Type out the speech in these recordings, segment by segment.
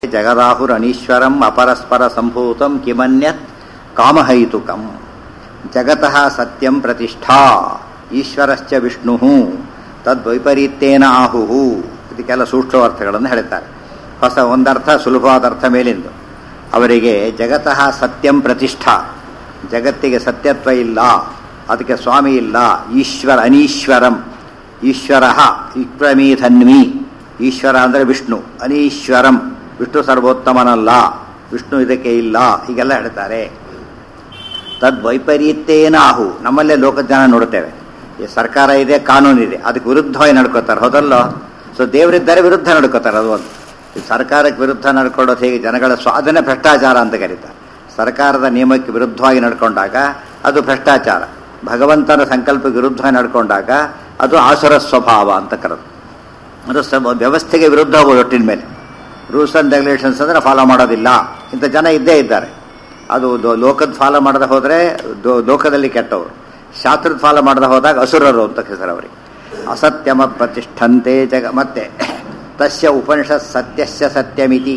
ಜಗದಾಹುರನೀಶ್ವರಂ ಅಪರಸ್ಪರ ಸಂಭೂತಂ ಕಿಮನ್ಯತ್ ಕಾಮಹೈತುಕಂ ಜಗತಃ ಸತ್ಯಂ ಪ್ರತಿಷ್ಠಾ ಈಶ್ವರಶ್ಚ ವಿಷ್ಣುಃ ತದ್ವೈಪರೀತ್ಯೇನ ಆಹುಹು. ಇದಕ್ಕೆಲ್ಲ ಸೂಕ್ಷ್ಮ ಅರ್ಥಗಳನ್ನು ಹೇಳ್ತಾರೆ. ಹೊಸ ಒಂದರ್ಥ ಸುಲಭವಾದ ಅರ್ಥ ಮೇಲಿಂದು ಅವರಿಗೆ ಜಗತಃ ಸತ್ಯಂ ಪ್ರತಿಷ್ಠಾ, ಜಗತ್ತಿಗೆ ಸತ್ಯತ್ವ ಇಲ್ಲ, ಅದಕ್ಕೆ ಸ್ವಾಮಿ ಇಲ್ಲ. ಈಶ್ವರ ಅನೀಶ್ವರಂ, ಈಶ್ವರ ವಿಕ್ರಮೀಧನ್ವಿ, ಈಶ್ವರ ಅಂದರೆ ವಿಷ್ಣು, ಅನೀಶ್ವರಂ ವಿಷ್ಣು ಸರ್ವೋತ್ತಮನಲ್ಲ, ವಿಷ್ಣು ಇದಕ್ಕೆ ಇಲ್ಲ, ಹೀಗೆಲ್ಲ ಹೇಳ್ತಾರೆ. ತದ್ವೈಪರೀತ್ಯೇನ ಆಹು. ನಮ್ಮಲ್ಲೇ ಲೋಕದ ಜನ ನೋಡ್ತೇವೆ, ಈ ಸರ್ಕಾರ ಇದೆ, ಕಾನೂನಿದೆ, ಅದಕ್ಕೆ ವಿರುದ್ಧವಾಗಿ ನಡ್ಕೋತಾರೆ, ಹೌದಲ್ಲೋ? ಸೊ ದೇವರಿದ್ದಾರೆ, ವಿರುದ್ಧ ನಡ್ಕೋತಾರೆ. ಅದು ಒಂದು ಸರ್ಕಾರಕ್ಕೆ ವಿರುದ್ಧ ನಡ್ಕೊಳ್ಳೋದು ಹೇಗೆ ಜನಗಳ ಸ್ವಾಧೀನ ಭ್ರಷ್ಟಾಚಾರ ಅಂತ ಕರೀತಾರೆ. ಸರ್ಕಾರದ ನಿಯಮಕ್ಕೆ ವಿರುದ್ಧವಾಗಿ ನಡ್ಕೊಂಡಾಗ ಅದು ಭ್ರಷ್ಟಾಚಾರ, ಭಗವಂತನ ಸಂಕಲ್ಪಕ್ಕೆ ವಿರುದ್ಧವಾಗಿ ನಡ್ಕೊಂಡಾಗ ಅದು ಆಸುರ ಸ್ವಭಾವ ಅಂತ ಕರೆದು. ಅದು ವ್ಯವಸ್ಥೆಗೆ ವಿರುದ್ಧ ಹೋಗೋದು. ಒಟ್ಟಿನ ಮೇಲೆ ರೂಲ್ಸ್ ಆ್ಯಂಡ್ ರೆಗ್ಯುಲೇಷನ್ಸ್ ಅಂದರೆ ಫಾಲೋ ಮಾಡೋದಿಲ್ಲ, ಇಂಥ ಜನ ಇದ್ದೇ ಇದ್ದಾರೆ. ಅದು ಲೋಕದ ಫಾಲೋ ಮಾಡದೆ ಹೋದರೆ ಲೋಕದಲ್ಲಿ ಕೆಟ್ಟವರು, ಶಾಸ್ತ್ರದ ಫಾಲೋ ಮಾಡದೆ ಹೋದಾಗ ಅಸುರರು ಅಂತ ಹೆಸರು ಅವರಿಗೆ. ಅಸತ್ಯಮ ಪ್ರತಿಷ್ಠಂತೆ ಜಗ. ಮತ್ತೆ ತಸ್ಯ ಉಪನಿಷತ್ ಸತ್ಯಸ್ಯ ಸತ್ಯಮಿತಿ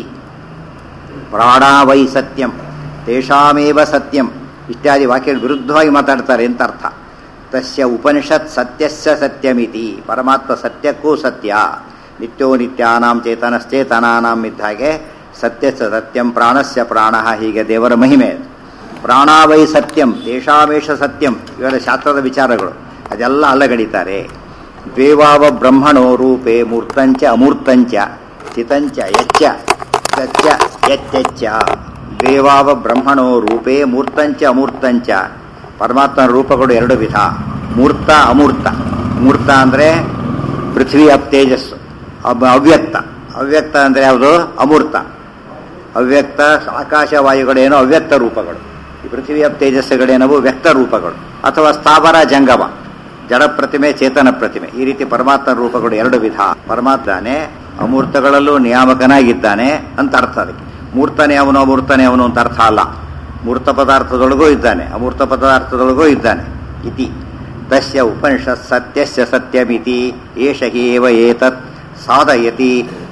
ಪ್ರಾಣಾ ವೈ ಸತ್ಯಂ ತೇಷಾಮೇವ ಸತ್ಯಂ ಇತ್ಯಾದಿ ವಾಕ್ಯ ವಿರುದ್ಧವಾಗಿ ಮಾತಾಡ್ತಾರೆ ಅಂತ ಅರ್ಥ. ತಸ್ಯ ಉಪನಿಷತ್ ಸತ್ಯಸ್ಯ ಸತ್ಯಮಿತಿ, ಪರಮಾತ್ಮ ಸತ್ಯಕ್ಕೂ ಸತ್ಯ. ನಿತ್ಯೋ ನಿತ್ಯಾನಾಂ ಚೇತನಶ್ಚೇತನಾನಾಂ ಇದ್ದ ಹಾಗೆ ಸತ್ಯಸ್ಯ ಸತ್ಯಂ ಪ್ರಾಣಸ್ಯ ಪ್ರಾಣ, ಹೀಗೆ ದೇವರ ಮಹಿಮೆ. ಪ್ರಾಣಾವೈ ಸತ್ಯಂ ತೇಷಾಮೇಷ ಸತ್ಯಂ, ಇವೆಲ್ಲ ಶಾಸ್ತ್ರದ ವಿಚಾರಗಳು, ಅದೆಲ್ಲ ಅಲ್ಲಗಡಿತಾರೆ. ದ್ವೇವಾವ ಬ್ರಹ್ಮಣೋ ರೂಪೇ ಮೂರ್ತಂಚ ಅಮೂರ್ತಂಚ ಚಿತಂಚ ಯಚ್ಚ ಸತ್ಯ ಯಚ್ಚ. ದ್ವೇವಾವ ಬ್ರಹ್ಮಣೋ ರೂಪೇ ಮೂರ್ತಂಚ ಅಮೂರ್ತಂಚ. ಪರಮಾತ್ಮನ ರೂಪಗಳು ಎರಡು ವಿಧ, ಮೂರ್ತ ಅಮೂರ್ತ. ಮೂರ್ತ ಅಂದರೆ ಪೃಥ್ವಿ ಅಪ್ ತೇಜಸ್ಸು, ಅವ್ಯಕ್ತ. ಅವ್ಯಕ್ತ ಅಂದರೆ ಯಾವುದು? ಅಮೂರ್ತ. ಅವ್ಯಕ್ತ ಆಕಾಶವಾಯುಗಳೇನೋ ಅವ್ಯಕ್ತ ರೂಪಗಳು, ಈ ಪೃಥ್ವಿ ಅಪ್ ತೇಜಸ್ಸುಗಳೇನವು ವ್ಯಕ್ತ ರೂಪಗಳು, ಅಥವಾ ಸ್ಥಾವರ ಜಂಗಮ, ಜಡ ಪ್ರತಿಮೆ ಚೇತನ ಪ್ರತಿಮೆ. ಈ ರೀತಿ ಪರಮಾತ್ಮನ ರೂಪಗಳು ಎರಡು ವಿಧ. ಪರಮಾತ್ಮನೇ ಅಮೂರ್ತಗಳಲ್ಲೂ ನಿಯಾಮಕನಾಗಿದ್ದಾನೆ ಅಂತ ಅರ್ಥ. ಅದಕ್ಕೆ ಮೂರ್ತನೇ ಅವನು ಅಮೂರ್ತನೇ ಅವನು ಅಂತ ಅರ್ಥ ಅಲ್ಲ. ಮೂರ್ತ ಪದಾರ್ಥದೊಳಗೂ ಇದ್ದಾನೆ, ಅಮೂರ್ತ ಪದಾರ್ಥದೊಳಗೂ ಇದ್ದಾನೆ. ಇತಿ ತಸ್ಯ ಉಪನಿಷತ್ ಸತ್ಯಸ್ಯ ಸತ್ಯಮಿತಿ ಏಷ ಏವ ಏತತ್ ಸಾಧಯತಿ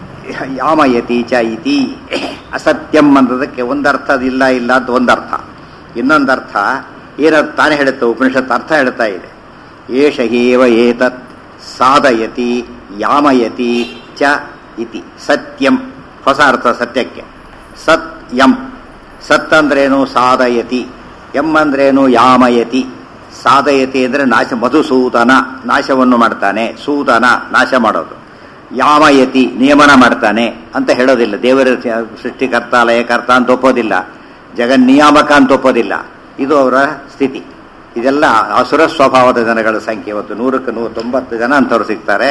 ಯಾಮಯತಿ ಚ ಇತಿ. ಅಸತ್ಯಂ ಅನ್ನೋದಕ್ಕೆ ಒಂದರ್ಥ ಇಲ್ಲ ಇಲ್ಲ ಅಂತ ಒಂದರ್ಥ. ಇನ್ನೊಂದರ್ಥ ಏನದು ತಾನೇ ಹೇಳುತ್ತೆ, ಉಪನಿಷತ್ ಅರ್ಥ ಹೇಳ್ತಾ ಇದೆ. ಏಷ ಏವ ಏತತ್ ಸಾಧಯತಿ ಯಾಮಯತಿ ಚ ಇತಿ. ಸತ್ಯಂ ಹೊಸ ಅರ್ಥ ಸತ್ಯಕ್ಕೆ. ಸತ್ಯಂ, ಸತ್ ಅಂದ್ರೇನು? ಸಾಧಯತಿ. ಎಂ ಅಂದ್ರೇನು? ಯಾಮಯತಿ. ಸಾಧಯತಿ ಅಂದರೆ ನಾಶ, ಮಧುಸೂದನ ನಾಶವನ್ನು ಮಾಡ್ತಾನೆ, ಸೂದನ ನಾಶ ಮಾಡೋದು. ಯಾಮಯತಿ ನಿಯಮನ ಮಾಡ್ತಾನೆ ಅಂತ ಹೇಳೋದಿಲ್ಲ. ದೇವರ ಸೃಷ್ಟಿಕರ್ತ ಲಯಕರ್ತ ಅಂತ ಒಪ್ಪೋದಿಲ್ಲ, ಜಗನ್ನಿಯಾಮಕ ಅಂತ ಒಪ್ಪೋದಿಲ್ಲ. ಇದು ಅವರ ಸ್ಥಿತಿ. ಇದೆಲ್ಲ ಅಸುರ ಸ್ವಭಾವದ ಜನಗಳ ಸಂಖ್ಯೆ. ಇವತ್ತು 100ಕ್ಕೆ 190 ಜನ ಅಂತವ್ರು ಸಿಗ್ತಾರೆ,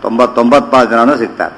99 ಜನನೂ ಸಿಗ್ತಾರೆ.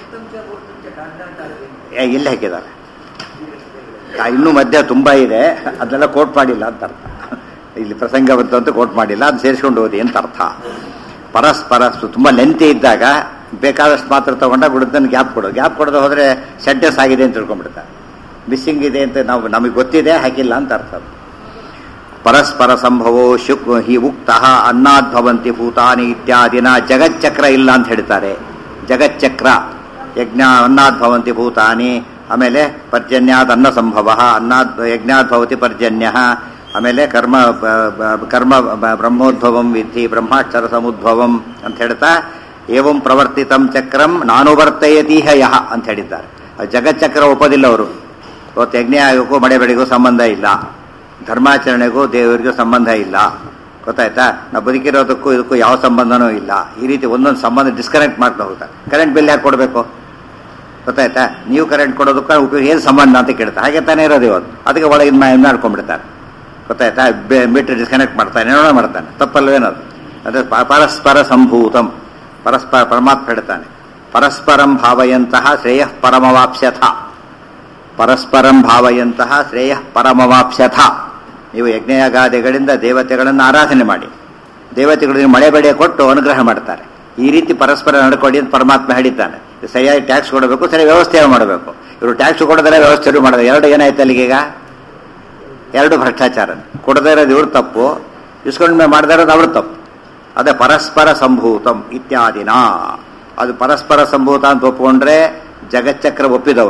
ಇಲ್ಲಿ ಹಾಕಿದ್ದಾರೆ, ಇನ್ನೂ ಮಧ್ಯ ತುಂಬ ಇದೆ, ಅದೆಲ್ಲ ಕೋಟ್ ಮಾಡಿಲ್ಲ ಅಂತ ಅರ್ಥ. ಇಲ್ಲಿ ಪ್ರಸಂಗ ಬಂತು ಅಂತ ಕೋಟ್ ಮಾಡಿಲ್ಲ, ಅದು ಸೇರಿಸ್ಕೊಂಡು ಓದಿ ಅಂತ ಅರ್ಥ. ಪರಸ್ಪರ ತುಂಬ ಲೆಂತಿ ಇದ್ದಾಗ ಬೇಕಾದಷ್ಟು ಮಾತ್ರ ತಗೊಂಡಾಗ ಬಿಡುತ್ತನ್ನು ಗ್ಯಾಪ್ ಕೊಡೋದು. ಗ್ಯಾಪ್ ಕೊಡೋದು ಹೋದರೆ ಸೆಂಟೆನ್ಸ್ ಆಗಿದೆ ಅಂತ ತಿಳ್ಕೊಂಡ್ಬಿಡ್ತಾರೆ. ಮಿಸ್ಸಿಂಗ್ ಇದೆ ಅಂತ ನಮಗೆ ಗೊತ್ತಿದೆ, ಹಾಕಿಲ್ಲ ಅಂತ ಅರ್ಥ. ಪರಸ್ಪರ ಸಂಭವೋ ಶುಕ್ ಹಿ ಉಕ್ತ ಅನ್ನಾದ್ಭವಂತಿ ಭೂತಾನಿ ಇತ್ಯಾದಿನ. ಜಗಚ್ಚಕ್ರ ಇಲ್ಲ ಅಂತ ಹೇಳ್ತಾರೆ. ಜಗಚ್ಚಕ್ರ ಯಜ್ಞ ಅನ್ನಾದ್ಭವಂತಿ ಭೂತಾನಿ, ಆಮೇಲೆ ಪರ್ಜನ್ಯಾದ್ ಅನ್ನ ಸಂಭವ, ಅನ್ನಾದ್ ಯಜ್ಞಾದ್ ಭವತಿ ಪರ್ಜನ್ಯ, ಆಮೇಲೆ ಕರ್ಮ ಕರ್ಮ ಬ್ರಹ್ಮೋದ್ಭವಂ ವಿಧಿ ಬ್ರಹ್ಮಾಕ್ಷರ ಸಮುದ್ಭವಂ ಅಂತ ಹೇಳ್ತಾ ಏವಂ ಪ್ರವರ್ತಿತಂ ಚಕ್ರಂ ನಾನುವರ್ತಯತೀಹ ಯಹ ಅಂತ ಹೇಳಿದ್ದಾರೆ. ಜಗಚ್ಚಕ್ರ ಒಪ್ಪೋದಿಲ್ಲ ಅವರು. ಇವತ್ತು ಯಜ್ಞ ಆಗೋಕ್ಕೂ ಮಳೆ ಬೆಳೆಗೂ ಸಂಬಂಧ ಇಲ್ಲ, ಧರ್ಮಾಚರಣೆಗೂ ದೇವರಿಗೂ ಸಂಬಂಧ ಇಲ್ಲ. ಗೊತ್ತಾಯ್ತಾ? ನಾವು ಬದುಕಿರೋದಕ್ಕೂ ಇದಕ್ಕೂ ಯಾವ ಸಂಬಂಧನೂ ಇಲ್ಲ. ಈ ರೀತಿ ಒಂದೊಂದು ಸಂಬಂಧ ಡಿಸ್ಕನೆಕ್ಟ್ ಮಾಡ್ತಾ ಹೋಗ್ತಾರೆ. ಕರೆಂಟ್ ಬಿಲ್ ಯಾಕೆ ಕೊಡಬೇಕು? ಗೊತ್ತಾಯ್ತಾ? ನೀವು ಕರೆಂಟ್ ಕೊಡೋದಕ್ಕೆ ಉಪಯೋಗ ಏನು ಸಂಬಂಧ ಅಂತ ಕೇಳ್ತಾರೆ. ಹಾಗೆ ತಾನೇ ಇರೋದು ಇವತ್ತು. ಅದಕ್ಕೆ ಒಳಗಿನ ಮಾಡ್ಕೊಂಡ್ಬಿಡ್ತಾರೆ. ಗೊತ್ತಾಯ್ತಾ? ಮೀಟರ್ ಡಿಸ್ಕನೆಕ್ಟ್ ಮಾಡ್ತಾನೆ, ಏನೋ ಮಾಡ್ತಾನೆ, ತಪ್ಪಲ್ವೇನದು? ಅದೇ ಪರಸ್ಪರ ಸಂಭೂತಂ. ಪರಸ್ಪರ ಪರಮಾತ್ಮ ಹೇಳ್ತಾನೆ, ಪರಸ್ಪರಂ ಭಾವಯಂತಹ ಶ್ರೇಯಃ ಪರಮವಾಪ್ಸ್ಯಥ. ಪರಸ್ಪರಂ ಭಾವಯಂತಹ ಶ್ರೇಯಃ ಪರಮವಾಪ್ಸ್ಯಥ. ನೀವು ಯಜ್ಞಯಾಗಾದಿಗಳಿಂದ ದೇವತೆಗಳನ್ನು ಆರಾಧನೆ ಮಾಡಿ, ದೇವತೆಗಳಿಗೆ ಮಳೆ ಬೆಳೆ ಕೊಟ್ಟು ಅನುಗ್ರಹ ಮಾಡ್ತಾರೆ. ಈ ರೀತಿ ಪರಸ್ಪರ ನಡ್ಕೊಳ್ಳಿ ಅಂತ ಪರಮಾತ್ಮ ಹೇಳಿದ್ದಾನೆ. ಸರಿಯಾಗಿ ಟ್ಯಾಕ್ಸ್ ಕೊಡಬೇಕು, ಸರಿ ವ್ಯವಸ್ಥೆ ಮಾಡಬೇಕು. ಇವರು ಟ್ಯಾಕ್ಸ್ ಕೊಡೋದ್ರೆ ವ್ಯವಸ್ಥೆ ಮಾಡೋದು, ಎರಡು ಏನಾಯ್ತು ಅಲ್ಲಿಗೀಗ? ಎರಡು ಭ್ರಷ್ಟಾಚಾರ. ಕೊಡದೇ ಇರೋದು ಇವ್ರ ತಪ್ಪು, ಇಸ್ಕೊಂಡ ಮಾಡದೇ ಇರೋದು ಅವ್ರ ತಪ್ಪು. ಅದೇ ಪರಸ್ಪರ ಸಂಭೂತಂ ಇತ್ಯಾದಿನ. ಅದು ಪರಸ್ಪರ ಸಂಭೂತ ಅಂತ ಒಪ್ಪಿಕೊಂಡ್ರೆ ಜಗಚ್ಚಕ್ರ ಒಪ್ಪಿದವರು,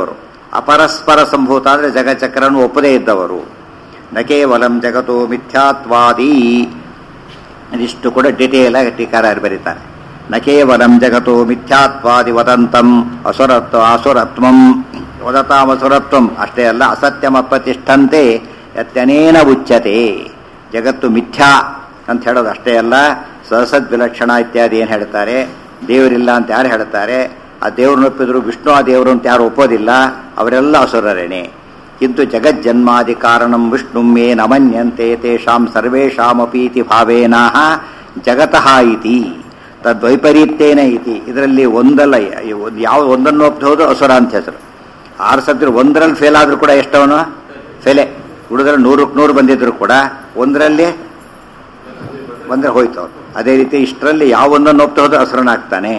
ಅಪರಸ್ಪರ ಸಂಭೂತ ಅಂದರೆ ಜಗಚಕ್ರನ್ನು ಒಪ್ಪದೇ ಇದ್ದವರು. ನ ಕೇವಲಂ ಜಗತೋ ಮಿಥ್ಯಾತ್ವಾದಿ. ಇದಿಷ್ಟು ಕೂಡ ಡಿಟೇಲ್ ಆಗಿ ಟೀಕಾರಾಯರು ಬರೀತಾರೆ. ನ ಕೇವಲಂ ಜಗತೋ ಮಿಥ್ಯಾತ್ವಾದಿ ವದಂತಂ ಅಸುರತ್ವಂ ವದತಾಮಸುರತ್ವಂ ಅಷ್ಟೇ ಅಲ್ಲ, ಅಸತ್ಯಮ ಪ್ರತಿಷ್ಠಂತೆ ಯತ್ಯನೇನ ಉಚ್ಯತೆ. ಜಗತ್ತು ಮಿಥ್ಯಾ ಅಂತ ಹೇಳೋದು ಅಷ್ಟೇ ಅಲ್ಲ, ಸಹಸದ್ ವಿಲಕ್ಷಣ ಇತ್ಯಾದಿ ಏನು ಹೇಳ್ತಾರೆ, ದೇವರಿಲ್ಲ ಅಂತ ಯಾರು ಹೇಳ್ತಾರೆ, ಆ ದೇವ್ರನ್ನ ಒಪ್ಪಿದ್ರು ವಿಷ್ಣು ಆ ದೇವರು ಅಂತ ಯಾರು ಒಪ್ಪೋದಿಲ್ಲ, ಅವರೆಲ್ಲ ಅಸುರರೇಣೆ. ಕಿಂತು ಜಗಜ್ಜನ್ಮಾದಿ ಕಾರಣಂ ವಿಷ್ಣುಂ ಯೇ ನಮನ್ಯಂತೆ ತೇಷಾಂ ಸರ್ವೇಷಾಮಪೀತಿ ಭಾವೇನಃ ಜಗತಃ ಇತಿ ತದ್ವೈಪರೀತ್ಯೇನ ಇತಿ. ಇದರಲ್ಲಿ ಒಂದಲ್ಲ, ಯಾವ ಒಂದನ್ನು ಒಪ್ಪಬಹುದು ಅಸುರ ಅಂತ ಹೆಸರು. 6 ಸತ್ತಿರು ಒಂದರಲ್ಲಿ ಫೇಲ್ ಆದರೂ ಕೂಡ ಎಷ್ಟವನು ಫೇಲೆ, ಉಳಿದ್ರಲ್ಲಿ 100ಕ್ಕೆ 100 ಬಂದಿದ್ರು ಕೂಡ ಒಂದರಲ್ಲಿ ಹೋಯ್ತು ಅವನು. ಅದೇ ರೀತಿ ಇಷ್ಟರಲ್ಲಿ ಯಾವ ಒಂದನ್ನು ಒಪ್ತಾ ಹೋದ್ರೆ ಅಸುರನಾಗ್ತಾನೆ.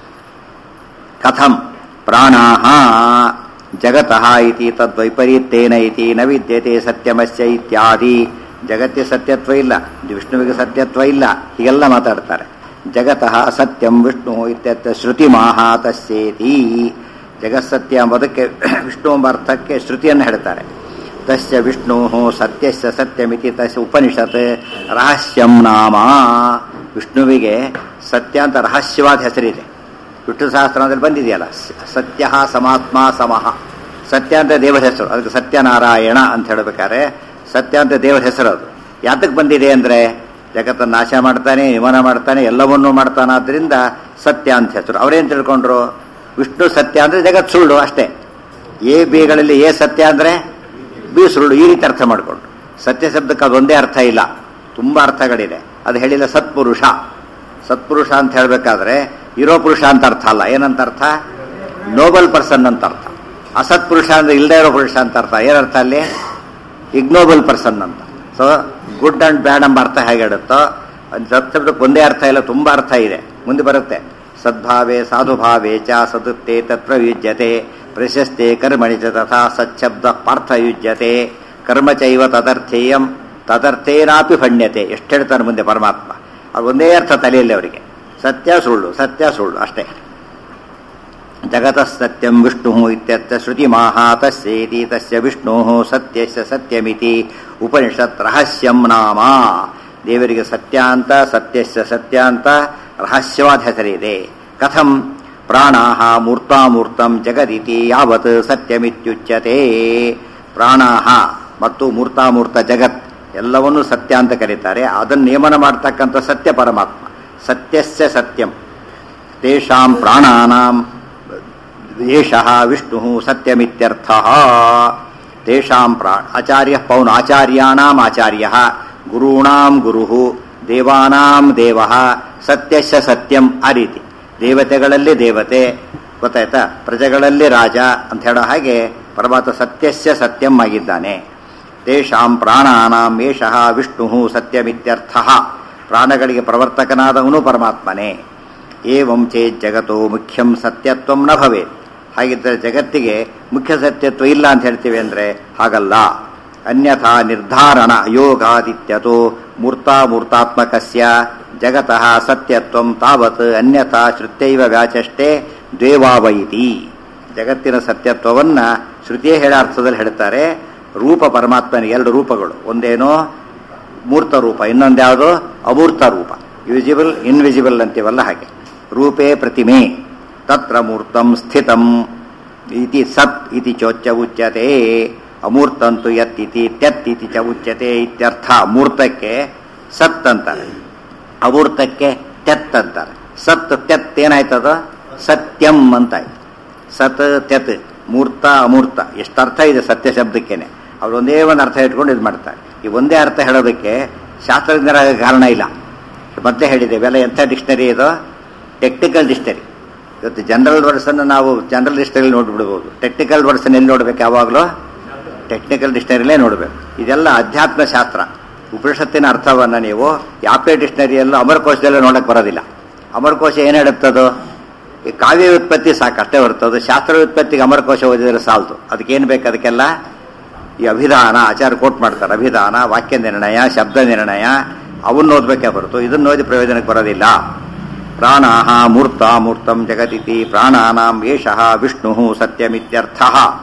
ಕಥಂ ಪ್ರಾಣಾಹ ಜಗತಃ ಇತಿ ತದ್ವೈಪರೀತ್ಯೇನ ಇತಿ ನ ವಿದ್ಯತೆ ಸತ್ಯಮಸ್ಯ ಇತ್ಯಾದಿ. ಜಗತ್ತಿಗೆ ಸತ್ಯತ್ವ ಇಲ್ಲ, ವಿಷ್ಣುವಿಗೆ ಸತ್ಯತ್ವ ಇಲ್ಲ, ಹೀಗೆಲ್ಲ ಮಾತಾಡ್ತಾರೆ. ಜಗತಃ ಸತ್ಯಂ ವಿಷ್ಣು ಇತ್ಯರ್ಥ ಶ್ರುತಿಮಾಹ ತಸ್ಯೇತಿ. ಜಗತ್ಸತ್ಯ ಎಂಬುದಕ್ಕೆ ವಿಷ್ಣು ಎಂಬ ಅರ್ಥಕ್ಕೆ ಶ್ರುತಿಯನ್ನು ಹೇಳ್ತಾರೆ. ತಸ್ಯ ವಿಷ್ಣು ಸತ್ಯಸ್ಯ ಸತ್ಯಮಿತಿ ತಸ್ಯ ಉಪನಿಷತ್ ರಹಸ್ಯಂ ನಾಮ. ವಿಷ್ಣುವಿಗೆ ಸತ್ಯ ಅಂತ ರಹಸ್ಯವಾದ ಹೆಸರಿದೆ. ವಿಷ್ಣು ಸಹಸ್ರದಲ್ಲಿ ಬಂದಿದೆಯಲ್ಲ, ಸತ್ಯ ಸಮಾತ್ಮ ಸಮಃ. ಸತ್ಯ ಅಂತ ದೇವರ ಹೆಸರು, ಅದಕ್ಕೆ ಸತ್ಯನಾರಾಯಣ ಅಂತ ಹೇಳಬೇಕಾದ್ರೆ ಸತ್ಯ ಅಂತ ದೇವರ ಹೆಸರು. ಅದು ಯಾತಕ್ಕೆ ಬಂದಿದೆ ಅಂದರೆ ಜಗತ್ತನ್ನು ನಾಶ ಮಾಡ್ತಾನೆ, ನಿಮನ ಮಾಡ್ತಾನೆ, ಎಲ್ಲವನ್ನೂ ಮಾಡ್ತಾನಾದ್ರಿಂದ ಸತ್ಯ ಅಂತ ಹೆಸರು. ಅವರೇನು ತಿಳ್ಕೊಂಡ್ರು, ವಿಷ್ಣು ಸತ್ಯ ಅಂದರೆ ಜಗತ್ ಸುಳ್ಳು ಅಷ್ಟೇ. ಎ ಬಿಗಳಲ್ಲಿ ಎ ಸತ್ಯ ಅಂದರೆ ಬಿ ಸುಳ್ಳು, ಈ ರೀತಿ ಅರ್ಥ ಮಾಡಿಕೊಂಡ್ರು. ಸತ್ಯ ಶಬ್ದಕ್ಕೆ ಅದೊಂದೇ ಅರ್ಥ ಇಲ್ಲ, ತುಂಬ ಅರ್ಥಗಳಿದೆ. ಅದು ಹೇಳಿಲ್ಲ ಸತ್ಪುರುಷ. ಸತ್ಪುರುಷ ಅಂತ ಹೇಳಬೇಕಾದ್ರೆ ಇರೋ ಪುರುಷ ಅಂತ ಅರ್ಥ ಅಲ್ಲ. ಏನಂತ ಅರ್ಥ, ನೋಬಲ್ ಪರ್ಸನ್ ಅಂತ ಅರ್ಥ. ಅಸತ್ಪುರುಷ ಅಂದರೆ ಇಲ್ಲದೇ ಇರೋ ಪುರುಷ ಅಂತ ಅರ್ಥ. ಏನರ್ಥ ಅಲ್ಲಿ, ಇಗ್ನೋಬಲ್ ಪರ್ಸನ್ ಅಂತ. ಸೊ ಗುಡ್ ಅಂಡ್ ಬ್ಯಾಡ್ ಎಂಬ ಅರ್ಥ ಹೇಗೆ ಹೇಳುತ್ತೋ, ಶಬ್ದಕ್ಕೆ ಒಂದೇ ಅರ್ಥ ಇಲ್ಲ, ತುಂಬ ಅರ್ಥ ಇದೆ. ಮುಂದೆ ಬರುತ್ತೆ, ಸದ್ಭಾವೇ ಸಾಧುಭಾವೇ ಚ ಸದುಕ್ತೆ ತತ್ಪ್ರಯುಜ್ಯತೆ ಪ್ರಶಸ್ತೆ ಕರ್ಮಣಿ ಚ ತಥಾ ಸಚ್ಛಬ್ದ ಪಾರ್ಥಯುಜ್ಯತೆ ಕರ್ಮ ಚೈವ ತದರ್ಥೇಯಂ ತದರ್ಥೇನಾಪಿ ಫಣ್ಯತೆ. ಎಷ್ಟು ಹೇಳ್ತಾನೆ ಮುಂದೆ ಪರಮಾತ್ಮ. ಅದು ಒಂದೇ ಅರ್ಥ ತಲೆಯಲ್ಲಿ ಅವರಿಗೆ, ಸತ್ಯ ಸುಳ್ಳು ಸತ್ಯ ಸುಳ್ಳು ಅಷ್ಟೇ. ಜಗತಃ ಸತ್ಯಂ ವಿಷ್ಣು ಇತ್ಯರ್ಥ ಶ್ರುತಿಮಾಹ ತಸ್ಯೇತಿ ತಸ್ಯ ವಿಷ್ಣು ಸತ್ಯಸ್ಯ ಸತ್ಯಮಿತಿ ಉಪನಿಷತ್ ರಹಸ್ಯಂ ನಾಮ. ದೇವರಿಗೆ ಸತ್ಯ ಅಂತ, ಸತ್ಯಸ್ಯ ಸತ್ಯ ಅಂತ ರಹಸ್ಯವಾದ ಹೆಸರಿದೆ. ಕಥಂ ಪ್ರಾಣಾಹ ಮೂರ್ತಾಮೂರ್ತಂ ಜಗದಿತಿ ಯಾವತ್ ಸತ್ಯಮಿತ್ಯುಚ್ಯತೆ. ಪ್ರಾಣಾಹ ಮತ್ತು ಮೂರ್ತಾಮೂರ್ತ ಜಗತ್ ಎಲ್ಲವನ್ನೂ ಸತ್ಯ ಅಂತ ಕರೀತಾರೆ. ಅದನ್ನು ನೇಮನ ಮಾಡ್ತಕ್ಕಂಥ ಸತ್ಯ ಪರಮಾತ್ಮ. ಸತ್ಯಸ್ಯ ಸತ್ಯಂ ತೇಷಾಂ ಪ್ರಾಣಾನಾಂ ಏಷಃ ವಿಷ್ಣು ಸತ್ಯಮಿತ್ಯರ್ಥಃ. ತೇಷಾಂ ಆಚಾರ್ಯ ಪೌನ್ ಆಚಾರ್ಯಾಣಾಂ ಆಚಾರ್ಯ ಗುರುಣಾಂ ಗುರು ದೇವಾನಾಂ ದೇವ ಸತ್ಯಸ್ಯ ಸತ್ಯಂ. ಆ ರೀತಿ ದೇವತೆಗಳಲ್ಲಿ ದೇವತೆ ಗೊತ್ತಾಯ್ತಾ, ಪ್ರಜೆಗಳಲ್ಲಿ ರಾಜ ಅಂತ ಹೇಳೋ ಹಾಗೆ ಪರಮಾತ್ಮ ಸತ್ಯಸ್ಯ ಸತ್ಯಂ ಆಗಿದ್ದಾನೆ. ತೇಷಾಂ ಪ್ರಾಣಾನಾಂ ಏಷಃ ವಿಷ್ಣು ಸತ್ಯಮಿತ್ಯರ್ಥಃ. ಪ್ರಾಣಗಳಿಗೆ ಪ್ರವರ್ತಕನಾದವನು ಪರಮಾತ್ಮನೇ. ಏವಂ ಚೇತ್ ಜಗತೋ ಮುಖ್ಯಂ ಸತ್ಯತ್ವಂ ನ ಭವೇತ್. ಹಾಗಿದ್ದರೆ ಜಗತ್ತಿಗೆ ಮುಖ್ಯ ಸತ್ಯತ್ವ ಇಲ್ಲ ಅಂತ ಹೇಳ್ತೀವಿ ಅಂದರೆ ಹಾಗಲ್ಲ. ಅನ್ಯಥಾ ನಿರ್ಧಾರಣ ಯೋಗಾದಿತ್ಯತೋ ಮೂರ್ತಾತ್ಮಕಸ್ಯ ಜಗತಃ ಸತ್ಯತ್ವಂ ತಾವತ್ ಅನ್ಯಥಾ ಶ್ರುತ್ಯೈವ ವ್ಯಾಚಷ್ಟೇ ದ್ವೇವಾವೈತಿ. ಜಗತ್ತಿನ ಸತ್ಯತ್ವವನ್ನು ಶ್ರುತಿಯೇ ಹೇಳ ಅರ್ಥದಲ್ಲಿ ಹೇಳ್ತಾರೆ. ರೂಪ ಪರಮಾತ್ಮನಿಗೆ 2 ರೂಪಗಳು, ಒಂದೇನೋ ಮೂರ್ತ ರೂಪ, ಇನ್ನೊಂದ್ಯಾವುದು ಅಮೂರ್ತ ರೂಪ. ವಿಸಿಬಲ್ ಇನ್ವಿಸಿಬಲ್ ಅಂತೀವಲ್ಲ ಹಾಗೆ. ರೂಪೇ ಪ್ರತಿಮೆ ತತ್ರ ಮೂರ್ತಂ ಸ್ಥಿತಂ ಇತಿ ಸತ್ ಇತಿ ಚೋಚ್ಯ ಉಚ್ಯತೆ. ಅಮೂರ್ತಂತು ಯತ್ ಇತಿ ತ್ಯತ್ ಇತಿ ಚ ಉಚ್ಯತೆ ಇತ್ಯರ್ಥ. ಮೂರ್ತಕ್ಕೆ ಸತ್ ಅಂತಾರೆ, ಅಮೂರ್ತಕ್ಕೆ ತ್ಯತ್ ಅಂತಾರೆ. ಸತ್ ತ್ಯತ್ ಏನಾಯ್ತದ, ಸತ್ಯಂ ಅಂತಾಯ್ತು. ಸತ್ ತ್ಯತ್ ಮೂರ್ತ ಅಮೂರ್ತ ಎಷ್ಟು ಅರ್ಥ ಇದೆ ಸತ್ಯ ಶಬ್ದಕ್ಕೇನೆ. ಅವ್ರು ಒಂದೇ ಒಂದು ಅರ್ಥ ಇಟ್ಕೊಂಡು ಇದು ಮಾಡ್ತಾರೆ. ಈ ಒಂದೇ ಅರ್ಥ ಹೇಳೋದಕ್ಕೆ ಶಾಸ್ತ್ರಜ್ಞರಾಗ ಕಾರಣ ಇಲ್ಲ. ಮತ್ತೆ ಹೇಳಿದೆ ಇವೆಲ್ಲ ಎಂಥ ಡಿಕ್ಷನರಿ ಇದು, ಟೆಕ್ನಿಕಲ್ ಡಿಕ್ಷನರಿ. ಇವತ್ತು ಜನರಲ್ ವರ್ಡ್ಸನ್ನು ನಾವು ಜನರಲ್ ಡಿಕ್ಷನರಿಲಿ ನೋಡ್ಬಿಡ್ಬೋದು. ಟೆಕ್ನಿಕಲ್ ವರ್ಡ್ಸನ್ನು ಎಲ್ಲಿ ನೋಡ್ಬೇಕು, ಯಾವಾಗಲೂ ಟೆಕ್ನಿಕಲ್ ಡಿಕ್ಷನರಿಲೇ ನೋಡಬೇಕು. ಇದೆಲ್ಲ ಅಧ್ಯಾತ್ಮ ಶಾಸ್ತ್ರ. ಉಪನಿಷತ್ತಿನ ಅರ್ಥವನ್ನು ನೀವು ಯಾಪೆ ಡಿಕ್ಷನರಿಯಲ್ಲೂ ಅಮರಕೋಶದಲ್ಲೂ ನೋಡಕ್ಕೆ ಬರೋದಿಲ್ಲ. ಅಮರಕೋಶ ಏನು ಹೇಳುತ್ತದೋ, ಈ ಕಾವ್ಯ ವ್ಯುತ್ಪತ್ತಿ ಸಾಕಷ್ಟೇ ಹೊರತದು. ಶಾಸ್ತ್ರ ವ್ಯುತ್ಪತ್ತಿಗೆ ಅಮರಕೋಶ ಓದಿದರೆ ಸಾಲ್ತು. ಅದಕ್ಕೇನು ಬೇಕು, ಅದಕ್ಕೆಲ್ಲ ಈ ಅಭಿಧಾನ ಆಚಾರ ಕೋಟ್ ಮಾಡ್ತಾರೆ. ಅಭಿಧಾನ, ವಾಕ್ಯ ನಿರ್ಣಯ, ಶಬ್ದ ನಿರ್ಣಯ ಅವನ್ನ ಓದಬೇಕೇ ಹೊರತು ಇದನ್ನು ಓದಿ ಪ್ರಯೋಜನಕ್ಕೆ ಬರೋದಿಲ್ಲ. ಪ್ರಾಣಾಹ ಮೂರ್ತಾಮೂರ್ತಂ ಜಗದಿತಿ ಪ್ರಾಣಾನಾಂ ಏಷಃ ವಿಷ್ಣು ಸತ್ಯಮಿತ್ಯರ್ಥಃ.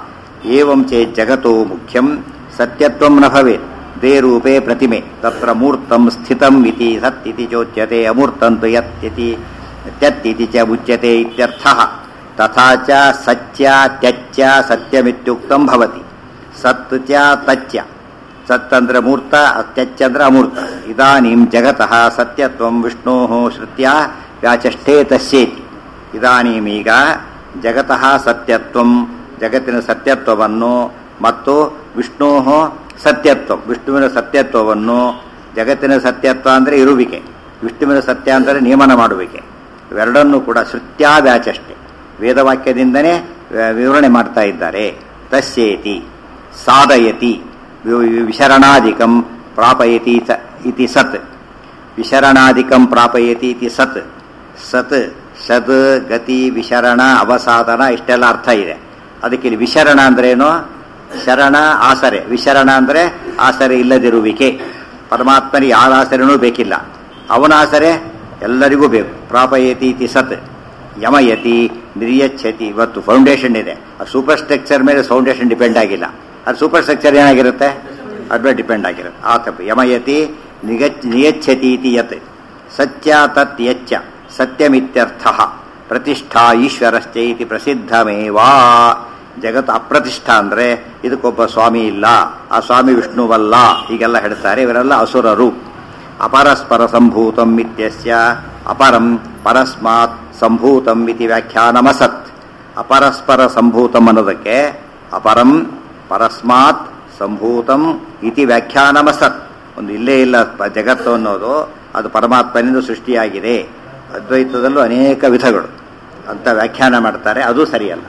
ಏವಂ ಚೇತ್ ಜಗತೋ ಮುಖ್ಯಂ ಸತ್ಯತ್ವಂ ನ ಭವೇತ್ ದ್ವೇ ರೂಪೇ ಪ್ರತಿಮೆ ತತ್ರ ಮೂರ್ತಂ ಸ್ಥಿತಂ ಇತಿ ಸತ್ ಇತಿ ಚೋಚ್ಯತೆ ಅಮೂರ್ತಂ ತು ಯತ್ ಇತಿ ತ್ಯತ್ ಇತಿ ಚ ಉಚ್ಯತೆ ಇತ್ಯರ್ಥಃ ತಥಾ ಚ ಸತ್ಯ ತ್ಯಚ್ಚ ಸತ್ಯಮಿತ್ಯುಕ್ತಂ ಭವತಿ ಸತ್ ಚ ತಚ್ಚ ಸತ್ ಅಂದ್ರೆ ಮೂರ್ತ ತ್ಯಚ್ಚ ಅಂದ್ರೆ ಅಮೂರ್ತ ಇದಾನೀಂ ಜಗತಃ ಸತ್ಯತ್ವಂ ವಿಷ್ಣೋಃ ಶ್ರುತ್ಯ ವ್ಯಾಚಷ್ಟೇ ತಸ್ಯೇತಿ ಇದಾನೀಮೀಗ ಜಗತಃ ಸತ್ಯತ್ವಂ ಜಗತ್ತಿನ ಸತ್ಯತ್ವವನ್ನು ಮತ್ತು ವಿಷ್ಣೋಃ ಸತ್ಯತ್ವ ವಿಷ್ಣುವಿನ ಸತ್ಯತ್ವವನ್ನು ಜಗತ್ತಿನ ಸತ್ಯತ್ವ ಅಂದರೆ ಇರುವಿಕೆ ವಿಷ್ಣುವಿನ ಸತ್ಯ ಅಂದರೆ ನಿಯಮನ ಮಾಡುವಿಕೆ ಇವೆರಡನ್ನೂ ಕೂಡ ಶ್ರುತ್ಯಾ ವ್ಯಾಚಷ್ಟೆ ವೇದವಾಕ್ಯದಿಂದನೇ ವಿವರಣೆ ಮಾಡ್ತಾ ಇದ್ದಾರೆ ತಸ್ಯೇತಿ ಸಾಧಯತಿ ವಿಶರಣಾಧಿಕಂ ಪ್ರಾಪಯತಿ ಇತಿ ಸತ್ ವಿಶರಣಾಧಿಕಂ ಪ್ರಾಪಯತಿ ಇತಿ ಸತ್ ಸತ್ ಸದ್ ಗತಿ ವಿಶರಣ ಅವಸಾಧನ ಇಷ್ಟೆಲ್ಲ ಅರ್ಥ ಇದೆ ಅದಕ್ಕೆ ಇಲ್ಲಿ ವಿಶರಣ ಅಂದ್ರೇನು ಶರಣ ಆಸರೆ ವಿಶರಣ ಅಂದರೆ ಆಸರೆ ಇಲ್ಲದಿರುವಿಕೆ ಪರಮಾತ್ಮನಿಗೆ ಯಾರ ಆಸರೆನೂ ಬೇಕಿಲ್ಲ ಅವನ ಆಸರೆ ಎಲ್ಲರಿಗೂ ಬೇಕು ಪ್ರಾಪಯತಿ ಇತಿ ಸತ್ ಯಮಯತಿ ನಿರ್ಯಚ್ಛತಿ ಇವತ್ತು ಫೌಂಡೇಶನ್ ಇದೆ ಆ ಸೂಪರ್ ಸ್ಟ್ರಕ್ಚರ್ ಮೇಲೆ ಫೌಂಡೇಶನ್ ಡಿಪೆಂಡ್ ಆಗಿಲ್ಲ ಅದು ಸೂಪರ್ ಸ್ಟ್ರಕ್ಚರ್ ಏನಾಗಿರುತ್ತೆ ಅದ್ರ ಮೇಲೆ ಡಿಪೆಂಡ್ ಆಗಿರುತ್ತೆ ಆ ತಪ್ಪು ಯಮಯತಿ ನಿಯಚ್ಛತಿ ಇತಿ ಯತ್ ಸತ್ಯ ತತ್ ಯಚ್ಚ ಸತ್ಯಮಿತ್ಯರ್ಥ ಪ್ರತಿಷ್ಠಾ ಈಶ್ವರಶ್ಚೈತಿ ಪ್ರಸಿದ್ಧಮೇವಾ ಜಗತ್ತು ಅಪ್ರತಿಷ್ಠಾ ಅಂದರೆ ಇದಕ್ಕೊಬ್ಬ ಸ್ವಾಮಿ ಇಲ್ಲ ಆ ಸ್ವಾಮಿ ವಿಷ್ಣುವಲ್ಲ ಹೀಗೆಲ್ಲ ಹೇಳ್ತಾರೆ ಇವರೆಲ್ಲ ಅಸುರರು ಅಪರಸ್ಪರ ಸಂಭೂತಂ ಇತ್ಯಸ್ಯ ಅಪರಂ ಪರಸ್ಮಾತ್ ಸಂಭೂತಂ ಇತಿ ವ್ಯಾಖ್ಯಾನಮಸತ್ ಅಪರಸ್ಪರ ಸಂಭೂತಂ ಅನ್ನೋದಕ್ಕೆ ಅಪರಂ ಪರಸ್ಮಾತ್ ಸಂಭೂತಂ ಇತಿ ವ್ಯಾಖ್ಯಾನಮಸತ್ ಒಂದು ಇಲ್ಲೇ ಇಲ್ಲ ಜಗತ್ತು ಅನ್ನೋದು ಅದು ಪರಮಾತ್ಮನಿಂದ ಸೃಷ್ಟಿಯಾಗಿದೆ ಅದ್ವೈತದಲ್ಲೂ ಅನೇಕ ವಿಧಗಳು ಅಂತ ವ್ಯಾಖ್ಯಾನ ಮಾಡ್ತಾರೆ ಅದು ಸರಿಯಲ್ಲ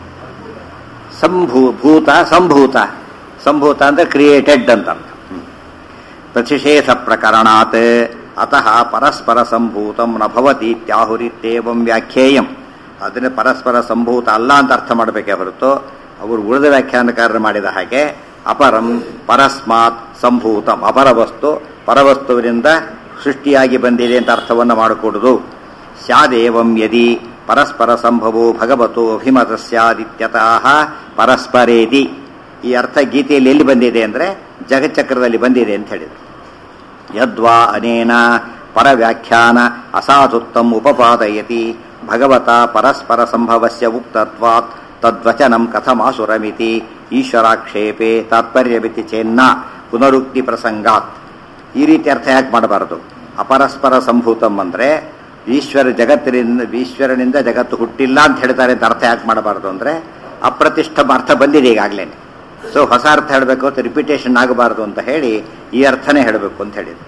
ಭೂತ ಸಂಭೂತ ಸಂಭೂತ ಅಂದರೆ ಕ್ರಿಯೇಟೆಡ್ ಅಂತ ಪ್ರತಿಷೇಧ ಪ್ರಕರಣಾತ್ ಅತಃ ಪರಸ್ಪರ ಸಂಭೂತಂ ನ ಭವತಿ ಇತ್ಯಾಹುರಿತ್ಯೇವಂ ವ್ಯಾಖ್ಯೇಯಂ ಅದನ್ನು ಪರಸ್ಪರ ಸಂಭೂತ ಅಲ್ಲ ಅಂತ ಅರ್ಥ ಮಾಡಬೇಕೇ ಹೊರತು ಅವರು ಉಳಿದ ವ್ಯಾಖ್ಯಾನಕಾರರು ಮಾಡಿದ ಹಾಗೆ ಅಪರಂ ಪರಸ್ಮಾತ್ ಸಂಭೂತಂ ಅಪರ ವಸ್ತು ಪರವಸ್ತುವಿನಿಂದ ಸೃಷ್ಟಿಯಾಗಿ ಬಂದಿದೆ ಅಂತ ಅರ್ಥವನ್ನು ಮಾಡಿಕೊಡುವುದು ಸ್ಯಾದೇವಂ ಯದಿ ಪರಸ್ಪರ ಸಂಭವೋ ಭಗವತೋ ಅಭಿಮತ ಸ್ಯಾದಿತ್ಯತಃ ಪರಸ್ಪರೇತಿ ಈ ಅರ್ಥ ಗೀತೆಯಲ್ಲಿ ಎಲ್ಲಿ ಬಂದಿದೆ ಅಂದರೆ ಜಗಚ್ಚಕ್ರದಲ್ಲಿ ಬಂದಿದೆ ಅಂತ ಹೇಳಿದರು ಯದ್ವಾ ಅನೇನ ಪರವ್ಯಾಖ್ಯಾನ ಅಸಾಧುತ್ವಂ ಉಪಪಾದಯತಿ ಭಗವತ ಪರಸ್ಪರ ಸಂಭವಸ್ಯ ಉಕ್ತತ್ವಾತ್ ತದ್ವಚನಂ ಕಥಮಾಸುರಮಿತಿ ಈಶ್ವರಾಕ್ಷೇಪೆ ತಾತ್ಪರ್ಯಮಿತಿ ಚೇನ್ನ ಪುನರುಕ್ತಿ ಪ್ರಸಂಗಾತ್ ಈ ರೀತಿ ಅರ್ಥ ಯಾಕೆ ಮಾಡಬಾರದು ಅಪರಸ್ಪರ ಸಂಭೂತಂ ಅಂದರೆ ಈಶ್ವರನಿಂದ ಜಗತ್ತು ಹುಟ್ಟಿಲ್ಲ ಅಂತ ಹೇಳ್ತಾರೆ ಅಂತ ಅರ್ಥ ಯಾಕೆ ಮಾಡಬಾರದು ಅಂದರೆ ಅಪ್ರತಿಷ್ಠ ಅರ್ಥ ಬಂದಿದೆ ಈಗಾಗಲೇ ಸೊ ಹೊಸ ಅರ್ಥ ಹೇಳಬೇಕು ಅಂತ ರಿಪಿಟೇಷನ್ ಆಗಬಾರದು ಅಂತ ಹೇಳಿ ಈ ಅರ್ಥನೇ ಹೇಳಬೇಕು ಅಂತ ಹೇಳಿದ್ರು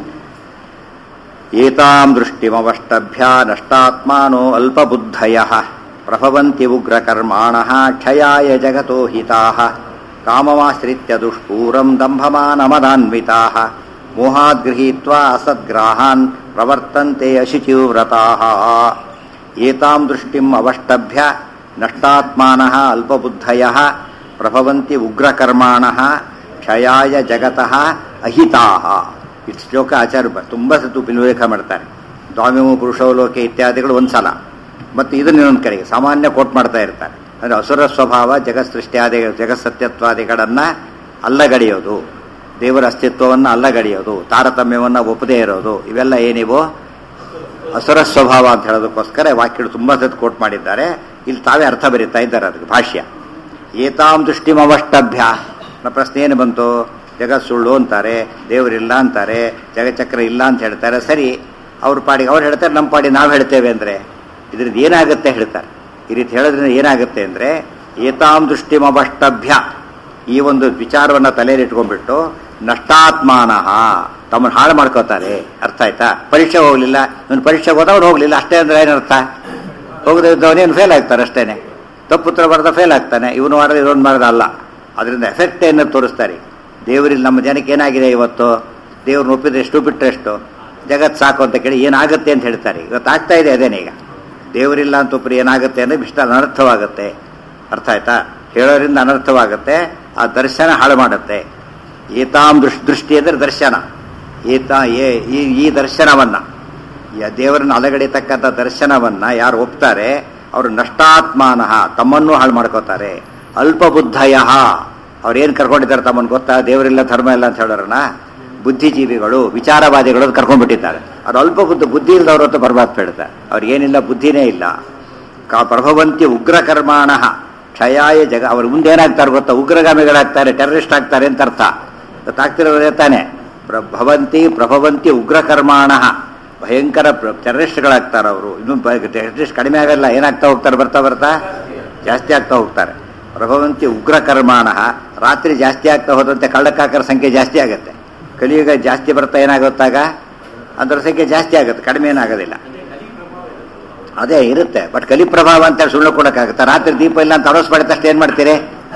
ಏತಾಂ ದೃಷ್ಟಿಮವಷ್ಟಭ್ಯ ನಷ್ಟಾತ್ಮಾನೋ ಅಲ್ಪಬುದ್ಧಯಃ ಪ್ರಭವಂತಿ ಉಗ್ರಕರ್ಮಾಣಃ ಕ್ಷಯಾಯ ಜಗತೋ ಹಿತಾಃ ಕಾಮಮಾಶ್ರಿತ್ಯ ದುಷ್ಪೂರಂ ದಂಭಮಾನಮದಾನ್ವಿತಾಃ ಮೋಹಾದ್ ಗೃಹೀತ್ವಾ ಅಸದ್ಗ್ರಾಹಾನ್ ಪ್ರವರ್ತಂತೆ ಅಶುಚಿವ್ರತಾಃ ಏತಾಂ ದೃಷ್ಟಿಂ ಅವಷ್ಟಭ್ಯ ನಷ್ಟಾತ್ಮಾನಃ ಅಲ್ಪಬುದ್ಧಯಃ ಪ್ರಭವಂತಿ ಉಗ್ರಕರ್ಮಾಣಃ ಕ್ಷಯಾಯ ಜಗತಃ ಅಹಿತಾಃ ಇದು ಶ್ಲೋಕ ಆಚಾರ್ಯ ತುಂಬ ಸತ್ತು ಉಲ್ಲೇಖ ಮಾಡ್ತಾರೆ ದ್ವಾಮ್ಯಮು ಪುರುಷೋಲೋಕೆ ಇತ್ಯಾದಿಗಳು ಒಂದ್ಸಲ ಮತ್ತು ಇದನ್ನ ಇನ್ನೊಂದು ಕಡೆಗೆ ಸಾಮಾನ್ಯ ಕೋಟ್ ಮಾಡ್ತಾ ಇರ್ತಾರೆ ಅಂದರೆ ಅಸುರ ಸ್ವಭಾವ ಜಗತ್ಸೃಷ್ಟಿಯಾದಿ ಜಗತ್ಸತ್ಯತ್ವಾದಿಗಳನ್ನು ಅಲ್ಲಗಡಿಯೋದು ದೇವರ ಅಸ್ತಿತ್ವವನ್ನು ಅಲ್ಲಗಡಿಯೋದು ತಾರತಮ್ಯವನ್ನು ಒಪ್ಪದೇ ಇರೋದು ಇವೆಲ್ಲ ಏನಿವೋ ಅಸುರ ಸ್ವಭಾವ ಅಂತ ಹೇಳೋದಕ್ಕೋಸ್ಕರ ವಾಕ್ಯಗಳು ತುಂಬ ಸತ್ತು ಕೋಟ್ ಮಾಡಿದ್ದಾರೆ ಇಲ್ಲಿ ತಾವೇ ಅರ್ಥ ಬರೀತಾ ಇದ್ದಾರೆ ಅದಕ್ಕೆ ಭಾಷ್ಯ ಏತಾಂ ದೃಷ್ಟಿಮವಷ್ಟಭ್ಯ ನಮ್ಮ ಪ್ರಶ್ನೆ ಏನು ಬಂತು ಜಗತ್ ಸುಳ್ಳು ಅಂತಾರೆ ದೇವರಿಲ್ಲ ಅಂತಾರೆ ಜಗಚಕ್ರ ಇಲ್ಲ ಅಂತ ಹೇಳ್ತಾರೆ ಸರಿ ಅವ್ರ ಪಾಡಿಗೆ ಅವ್ರು ಹೇಳ್ತಾರೆ ನಮ್ಮ ಪಾಡಿ ನಾವು ಹೇಳ್ತೇವೆ ಅಂದರೆ ಇದರಿಂದ ಏನಾಗುತ್ತೆ ಹೇಳ್ತಾರೆ ಈ ರೀತಿ ಹೇಳೋದ್ರಿಂದ ಏನಾಗುತ್ತೆ ಅಂದರೆ ಏತಾಂ ದೃಷ್ಟಿಮವಷ್ಟಭ್ಯ ಈ ಒಂದು ವಿಚಾರವನ್ನು ತಲೆಯಲ್ಲಿ ಇಟ್ಕೊಂಡ್ಬಿಟ್ಟು ನಷ್ಟಾತ್ಮಾನಃ ತಮ್ಮನ್ನು ಹಾಳು ಮಾಡ್ಕೋತಾರೆ ಅರ್ಥ ಆಯ್ತಾ ಪರೀಕ್ಷೆ ಹೋಗಲಿಲ್ಲ ಇವನು ಪರೀಕ್ಷೆಗೆ ಹೋದವ್ರು ಹೋಗಲಿಲ್ಲ ಅಷ್ಟೇ ಅಂದರೆ ಏನರ್ಥ ಹೋಗದೇ ಇದ್ದವನೇನು ಫೇಲ್ ಆಗ್ತಾರೆ ಅಷ್ಟೇನೆ ತಪ್ಪುತ್ರ ಬರೆದ ಫೇಲ್ ಆಗ್ತಾನೆ ಇವನು ಮಾಡಿದ್ರೆ ಇದೊಂದು ಮಾಡಿದ ಅಲ್ಲ ಅದರಿಂದ ಎಫೆಕ್ಟ್ ಏನು ತೋರಿಸ್ತಾರೆ ದೇವರಲ್ಲಿ ನಮ್ಮ ಜನಕ್ಕೆ ಏನಾಗಿದೆ ಇವತ್ತು ದೇವ್ರನ್ನ ಒಪ್ಪಿದ್ರೆ ಎಷ್ಟು ಬಿಟ್ಟರೆ ಎಷ್ಟು ಜಗತ್ ಸಾಕು ಅಂತ ಕೇಳಿ ಏನಾಗುತ್ತೆ ಅಂತ ಹೇಳ್ತಾರೆ ಇವತ್ತು ಆಗ್ತಾ ಇದೆ ಅದೇನೇ ಈಗ ದೇವರಿಲ್ಲ ಅಂತ ಒಬ್ಬರು ಏನಾಗುತ್ತೆ ಅಂದರೆ ಇಷ್ಟ ಅನರ್ಥವಾಗುತ್ತೆ ಅರ್ಥ ಆಯ್ತಾ ಹೇಳೋದ್ರಿಂದ ಅನರ್ಥವಾಗುತ್ತೆ ಆ ದರ್ಶನ ಹಾಳು ಮಾಡುತ್ತೆ ಏತಾಂ ದೃಷ್ಟಿ ಅಂದರೆ ದರ್ಶನ ಈ ದರ್ಶನವನ್ನು ದೇವರನ್ನು ಅಲಗಡಿತಕ್ಕಂಥ ದರ್ಶನವನ್ನು ಯಾರು ಒಪ್ತಾರೆ ಅವರು ನಷ್ಟಾತ್ಮಾನಃ ತಮ್ಮನ್ನೂ ಹಾಳು ಮಾಡ್ಕೋತಾರೆ ಅಲ್ಪಬುದ್ಧಯ. ಅವ್ರೇನು ಕರ್ಕೊಂಡಿದ್ದಾರೆ ತಮ್ಮನ್ನು ಗೊತ್ತಾ? ದೇವರಿಲ್ಲ ಧರ್ಮ ಇಲ್ಲ ಅಂತ ಹೇಳೋರನ್ನ ಬುದ್ಧಿಜೀವಿಗಳು, ವಿಚಾರವಾದಿಗಳು ಅಂತ ಕರ್ಕೊಂಡ್ಬಿಟ್ಟಿದ್ದಾರೆ. ಅವ್ರು ಅಲ್ಪ ಬುದ್ಧಿ ಇಲ್ಲದವ್ರು ಅಂತ ಬರ್ಬಾದ್ ಹೇಳ್ತಾರೆ. ಅವ್ರಿಗೇನಿಲ್ಲ, ಬುದ್ಧಿನೇ ಇಲ್ಲ. ಪ್ರಭವಂತಿ ಉಗ್ರಕರ್ಮಾಣ ಕ್ಷಯಾಯ ಜಗ. ಅವ್ರು ಮುಂದೇನಾಗ್ತಾರೆ ಗೊತ್ತಾ? ಉಗ್ರಗಾಮಿಗಳಾಗ್ತಾರೆ, ಟೆರರಿಸ್ಟ್ ಆಗ್ತಾರೆ ಅಂತ ಅರ್ಥ. ಗೊತ್ತಾಗ್ತಿರೋದೇ ತಾನೆ. ಪ್ರಭವಂತಿ ಉಗ್ರಕರ್ಮಾಣ, ಭಯಂಕರ ಟೆರರಿಸ್ಟ್ಗಳಾಗ್ತಾರೆ ಅವರು. ಇನ್ನೂ ಟೆರರಿಸ್ಟ್ ಕಡಿಮೆ ಆಗಲ್ಲ, ಏನಾಗ್ತಾ ಹೋಗ್ತಾರೆ? ಬರ್ತಾ ಬರ್ತಾ ಜಾಸ್ತಿ ಆಗ್ತಾ ಹೋಗ್ತಾರೆ. ಪ್ರಭವಂತಿ ಉಗ್ರಕರ್ಮಾಣ. ರಾತ್ರಿ ಜಾಸ್ತಿ ಆಗ್ತಾ ಹೋದಂತೆ ಕಳ್ಳಕಾಕರ ಸಂಖ್ಯೆ ಜಾಸ್ತಿ ಆಗುತ್ತೆ. ಕಲಿಯುಗ ಜಾಸ್ತಿ ಬರ್ತಾ ಏನಾಗುತ್ತಾಗ ಅದರ ಸಂಖ್ಯೆ ಜಾಸ್ತಿ ಆಗುತ್ತೆ, ಕಡಿಮೆ ಏನಾಗೋದಿಲ್ಲ. ಅದೇ ಇರುತ್ತೆ. ಬಟ್ ಕಲಿ ಪ್ರಭಾವ ಅಂತೇಳಿ ಸುಳ್ಳು ಕೊಡೋಕ್ಕಾಗುತ್ತೆ. ರಾತ್ರಿ ದೀಪ ಇಲ್ಲ ಅಂತ ಅನೌನ್ಸ್ ಮಾಡಿದ ತಕ್ಷಣ ಏನು ಮಾಡ್ತೀರಿ?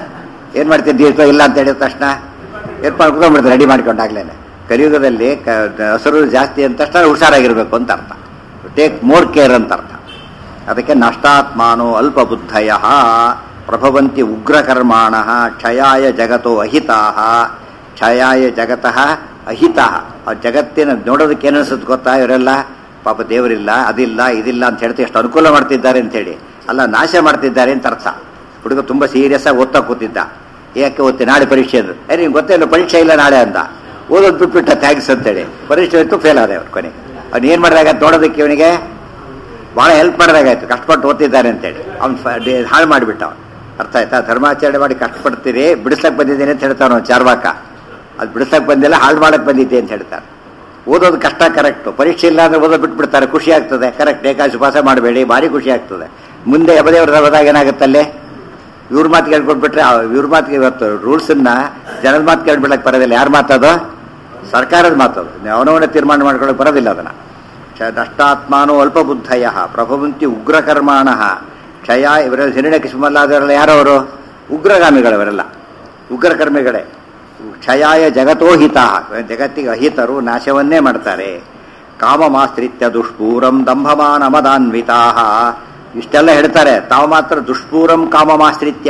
ದೀಪ ಇಲ್ಲ ಅಂತ ಹೇಳಿದ ತಕ್ಷಣ ಏರ್ಪಾಡು ಕುತ್ಕೊಂಡ್ಬಿಡ್ತಾರೆ ರೆಡಿ ಮಾಡ್ಕೊಂಡಾಗ್ಲೇನೆ. ಕಲಿಯುಗದಲ್ಲಿ ಹಸಿರು ಜಾಸ್ತಿ ಅಂತ ತಕ್ಷಣ ಹುಷಾರಾಗಿರ್ಬೇಕು ಅಂತ ಅರ್ಥ. ಟೇಕ್ ಮೋರ್ ಕೇರ್ ಅಂತ ಅರ್ಥ. ಅದಕ್ಕೆ ನಷ್ಟಾತ್ಮಾನೋ ಅಲ್ಪ ಬುದ್ಧಯ ಪ್ರಭವಂತಿ ಉಗ್ರಕರ್ಮಾಣ ಕ್ಷಯಾಯ ಜಗತೋ ಅಹಿತಾಹ. ಕ್ಷಯಾಯ ಜಗತಃ ಅಹಿತಃ. ಆ ಜಗತ್ತಿನ ನೋಡೋದಕ್ಕೆ ಏನಿಸುತ್ತೆ ಗೊತ್ತಾ? ಇವರೆಲ್ಲ ಪಾಪ ದೇವರಿಲ್ಲ, ಅದಿಲ್ಲ, ಇದಿಲ್ಲ ಅಂತ ಹೇಳ್ತೀವಿ, ಎಷ್ಟು ಅನುಕೂಲ ಮಾಡ್ತಿದ್ದಾರೆ ಅಂತೇಳಿ. ಅಲ್ಲ, ನಾಶ ಮಾಡ್ತಿದ್ದಾರೆ ಅಂತ ಅರ್ಥ. ಹುಡುಗ ತುಂಬ ಸೀರಿಯಸ್ ಆಗಿ ಓದ್ತಾ ಕೂತಿದ್ದ. ಯಾಕೆ ಓದ್ತಿ? ನಾಳೆ ಪರೀಕ್ಷೆ ಅಂದ್ರು. ನಿಮ್ಗೆ ಗೊತ್ತೇ ಇಲ್ಲ, ಪರೀಕ್ಷೆ ಇಲ್ಲ ನಾಳೆ ಅಂದ. ಓದೋದು ಬಿಟ್ಬಿಟ್ಟ ಥ್ಯಾಂಕ್ಸ್ ಅಂತೇಳಿ. ಪರೀಕ್ಷೆ ಇತ್ತು, ಫೇಲ್ ಆದ ಅವ್ರು ಕೊನೆಗೆ. ಅವ್ನು ಏನು ಮಾಡಿದಾಗಾಯ್ತು ನೋಡೋದಕ್ಕೆ, ಇವನಿಗೆ ಭಾಳ ಹೆಲ್ಪ್ ಮಾಡಿದಾಗಾಯ್ತು, ಕಷ್ಟಪಟ್ಟು ಓದ್ತಿದ್ದಾರೆ ಅಂತೇಳಿ. ಅವ್ನು ಹಾಳು ಮಾಡಿಬಿಟ್ಟ. ಅವ್ನು ಅರ್ಥ ಆಯ್ತಾ? ಧರ್ಮಾಚರಣೆ ಮಾಡಿ ಕಷ್ಟಪಡ್ತೀರಿ, ಬಿಡಿಸ್ಲಕ್ಕೆ ಬಂದಿದ್ದೀನಿ ಅಂತ ಹೇಳ್ತಾನೆ ಅವ್ನು ಚಾರ್ವಾಕ. ಅದು ಬಿಡಿಸ್ಲಕ್ಕೆ ಬಂದಿಲ್ಲ, ಹಾಳು ಮಾಡಕ್ಕೆ ಬಂದಿದ್ದೆ ಅಂತ ಹೇಳ್ತಾರೆ. ಓದೋದು ಕಷ್ಟ, ಕರೆಕ್ಟು. ಪರೀಕ್ಷೆ ಇಲ್ಲ ಅಂದ್ರೆ ಓದೋದು ಬಿಟ್ಬಿಡ್ತಾರೆ, ಖುಷಿ ಆಗ್ತದೆ. ಕರೆಕ್ಟ್, ಏಕಾಶಿ ಉಪವಾಸ ಮಾಡಬೇಡಿ, ಭಾರಿ ಖುಷಿ ಆಗ್ತದೆ. ಮುಂದೆ ಯಮದೇವ್ರ ಹೋದಾಗ ಏನಾಗುತ್ತಲ್ಲೇ? ಇವ್ರ ಮಾತು ಕೇಳ್ಕೊಟ್ಬಿಟ್ರೆ, ಇವ್ರ ಮಾತಿಗೆ ಇವತ್ತು ರೂಲ್ಸನ್ನ ಜನದ ಮಾತು ಕೇಳ್ಬಿಡಕ್ಕೆ ಬರೋದಿಲ್ಲ. ಯಾರ ಮಾತದು? ಸರ್ಕಾರದ ಮಾತದು. ಅವನವನ್ನ ತೀರ್ಮಾನ ಮಾಡ್ಕೊಳಕ್ಕೆ ಬರೋದಿಲ್ಲ ಅದನ್ನ. ನಷ್ಟಾತ್ಮಾನೋ ಅಲ್ಪ ಬುದ್ಧಯ ಪ್ರಭವಂತಿ ಉಗ್ರಕರ್ಮಾಣ ಕ್ಷಯ. ಇವರೆಲ್ಲ ಹಿರಣ್ಯಕಶಿಪುಮಲ್ಲಾದವರೆಲ್ಲ ಯಾರವರು? ಉಗ್ರಗಾಮಿಗಳವರೆಲ್ಲ, ಉಗ್ರಕರ್ಮಿಗಳೇ. ಕ್ಷಯಾಯ ಜಗತೋ ಹಿತ. ಜಗತ್ತಿಗೆ ಅಹಿತರು, ನಾಶವನ್ನೇ ಮಾಡ್ತಾರೆ. ಕಾಮಮಾಶ್ರಿತ್ಯ ದುಷ್ಪೂರಂ ದಂಭಮಾನ ಮದಾನ್ವಿತಾ. ಇಷ್ಟೆಲ್ಲ ಹೇಳ್ತಾರೆ, ತಾವು ಮಾತ್ರ ದುಷ್ಪೂರಂ ಕಾಮಮಾಶ್ರಿತ್ಯ,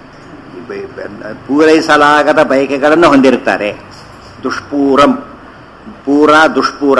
ಪೂರೈಸಲಾಗದ ಬಯಕೆಗಳನ್ನು ಹೊಂದಿರುತ್ತಾರೆ. ದುಷ್ಪೂರಂ, ಪೂರ ದುಷ್ಪೂರ,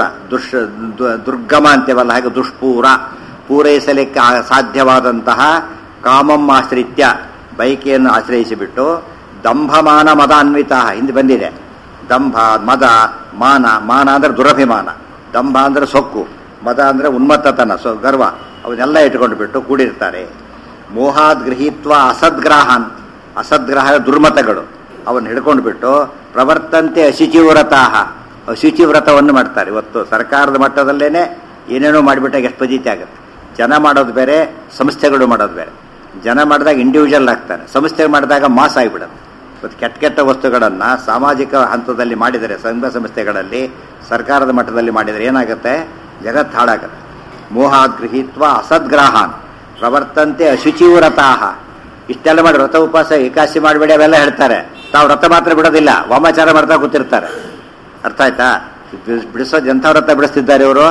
ದುರ್ಗಮ ಅಂತೇವಲ್ಲ, ಹಾಗೆ ದುಷ್ಪೂರ, ಪೂರೈಸಲಿಕ್ಕೆ ಸಾಧ್ಯವಾದಂತಹ ಕಾಮಂ ಆಶ್ರಿತ್ಯ, ಬಯಕೆಯನ್ನು ಆಶ್ರಯಿಸಿಬಿಟ್ಟು ದಂಭಮಾನ ಮದಾನ್ವಿತ. ಹಿಂದೆ ಬಂದಿದೆ. ದಂಭ, ಮದ, ಮಾನ. ಮಾನ ಅಂದ್ರೆ ದುರಭಿಮಾನ, ದಂಭ ಅಂದ್ರೆ ಸೊಕ್ಕು, ಮದ ಅಂದ್ರೆ ಉನ್ಮತ್ತತನ, ಗರ್ವ. ಅವನ್ನೆಲ್ಲ ಇಟ್ಕೊಂಡು ಬಿಟ್ಟು ಕೂಡಿರ್ತಾರೆ. ಮೋಹಾದ್ ಗೃಹೀತ್ವ ಅಸದ್ಗ್ರಾಹಾನ್. ಅಸದ್ಗ್ರಹ ದುರ್ಮತಗಳು, ಅವನ್ನ ಹಿಡ್ಕೊಂಡು ಬಿಟ್ಟು ಪ್ರವರ್ತಂತೆ ಅಶುಚಿವ್ರತಾಹ. ಅಶುಚಿವ್ರತವನ್ನು ಮಾಡ್ತಾರೆ. ಇವತ್ತು ಸರ್ಕಾರದ ಮಟ್ಟದಲ್ಲೇನೆ ಏನೇನೋ ಮಾಡಿಬಿಟ್ಟಾಗ ಎಷ್ಟು ಫಜೀತಿ ಆಗುತ್ತೆ. ಜನ ಮಾಡೋದು ಬೇರೆ, ಸಂಸ್ಥೆಗಳು ಮಾಡೋದು ಬೇರೆ. ಜನ ಮಾಡಿದಾಗ ಇಂಡಿವಿಜುವಲ್ ಆಗ್ತಾರೆ, ಸಂಸ್ಥೆ ಮಾಡಿದಾಗ ಮಾಸ್ ಆಗಿಬಿಡುತ್ತೆ. ಇವತ್ತು ಕೆಟ್ಟ ಕೆಟ್ಟ ವಸ್ತುಗಳನ್ನು ಸಾಮಾಜಿಕ ಹಂತದಲ್ಲಿ ಮಾಡಿದರೆ, ಸಂಘ ಸಂಸ್ಥೆಗಳಲ್ಲಿ, ಸರ್ಕಾರದ ಮಟ್ಟದಲ್ಲಿ ಮಾಡಿದರೆ ಏನಾಗುತ್ತೆ? ಜಗತ್ತು ಹಾಳಾಗುತ್ತೆ. ಮೋಹಾಗೃಹೀತ್ವ ಅಸದ್ಗ್ರಾಹಾನ್ ಪ್ರವರ್ತಂತೆ ಅಶುಚಿವ್ರತಾಹ. ಇಷ್ಟೆಲ್ಲ ಮಾಡಿ ವ್ರತ ಉಪವಾಸ ಏಕಾಶಿ ಮಾಡಬೇಡಿ ಅವೆಲ್ಲ ಹೇಳ್ತಾರೆ. ತಾವು ವ್ರತ ಮಾತ್ರ ಬಿಡೋದಿಲ್ಲ, ವಾಮಾಚಾರ ಮಾಡ್ತಾ ಕೂತಿರ್ತಾರೆ. ಅರ್ಥ ಆಯ್ತಾ? ಬಿಡಿಸೋದು ಎಂಥ ವ್ರತ ಬಿಡಿಸ್ತಿದ್ದಾರೆ ಇವರು?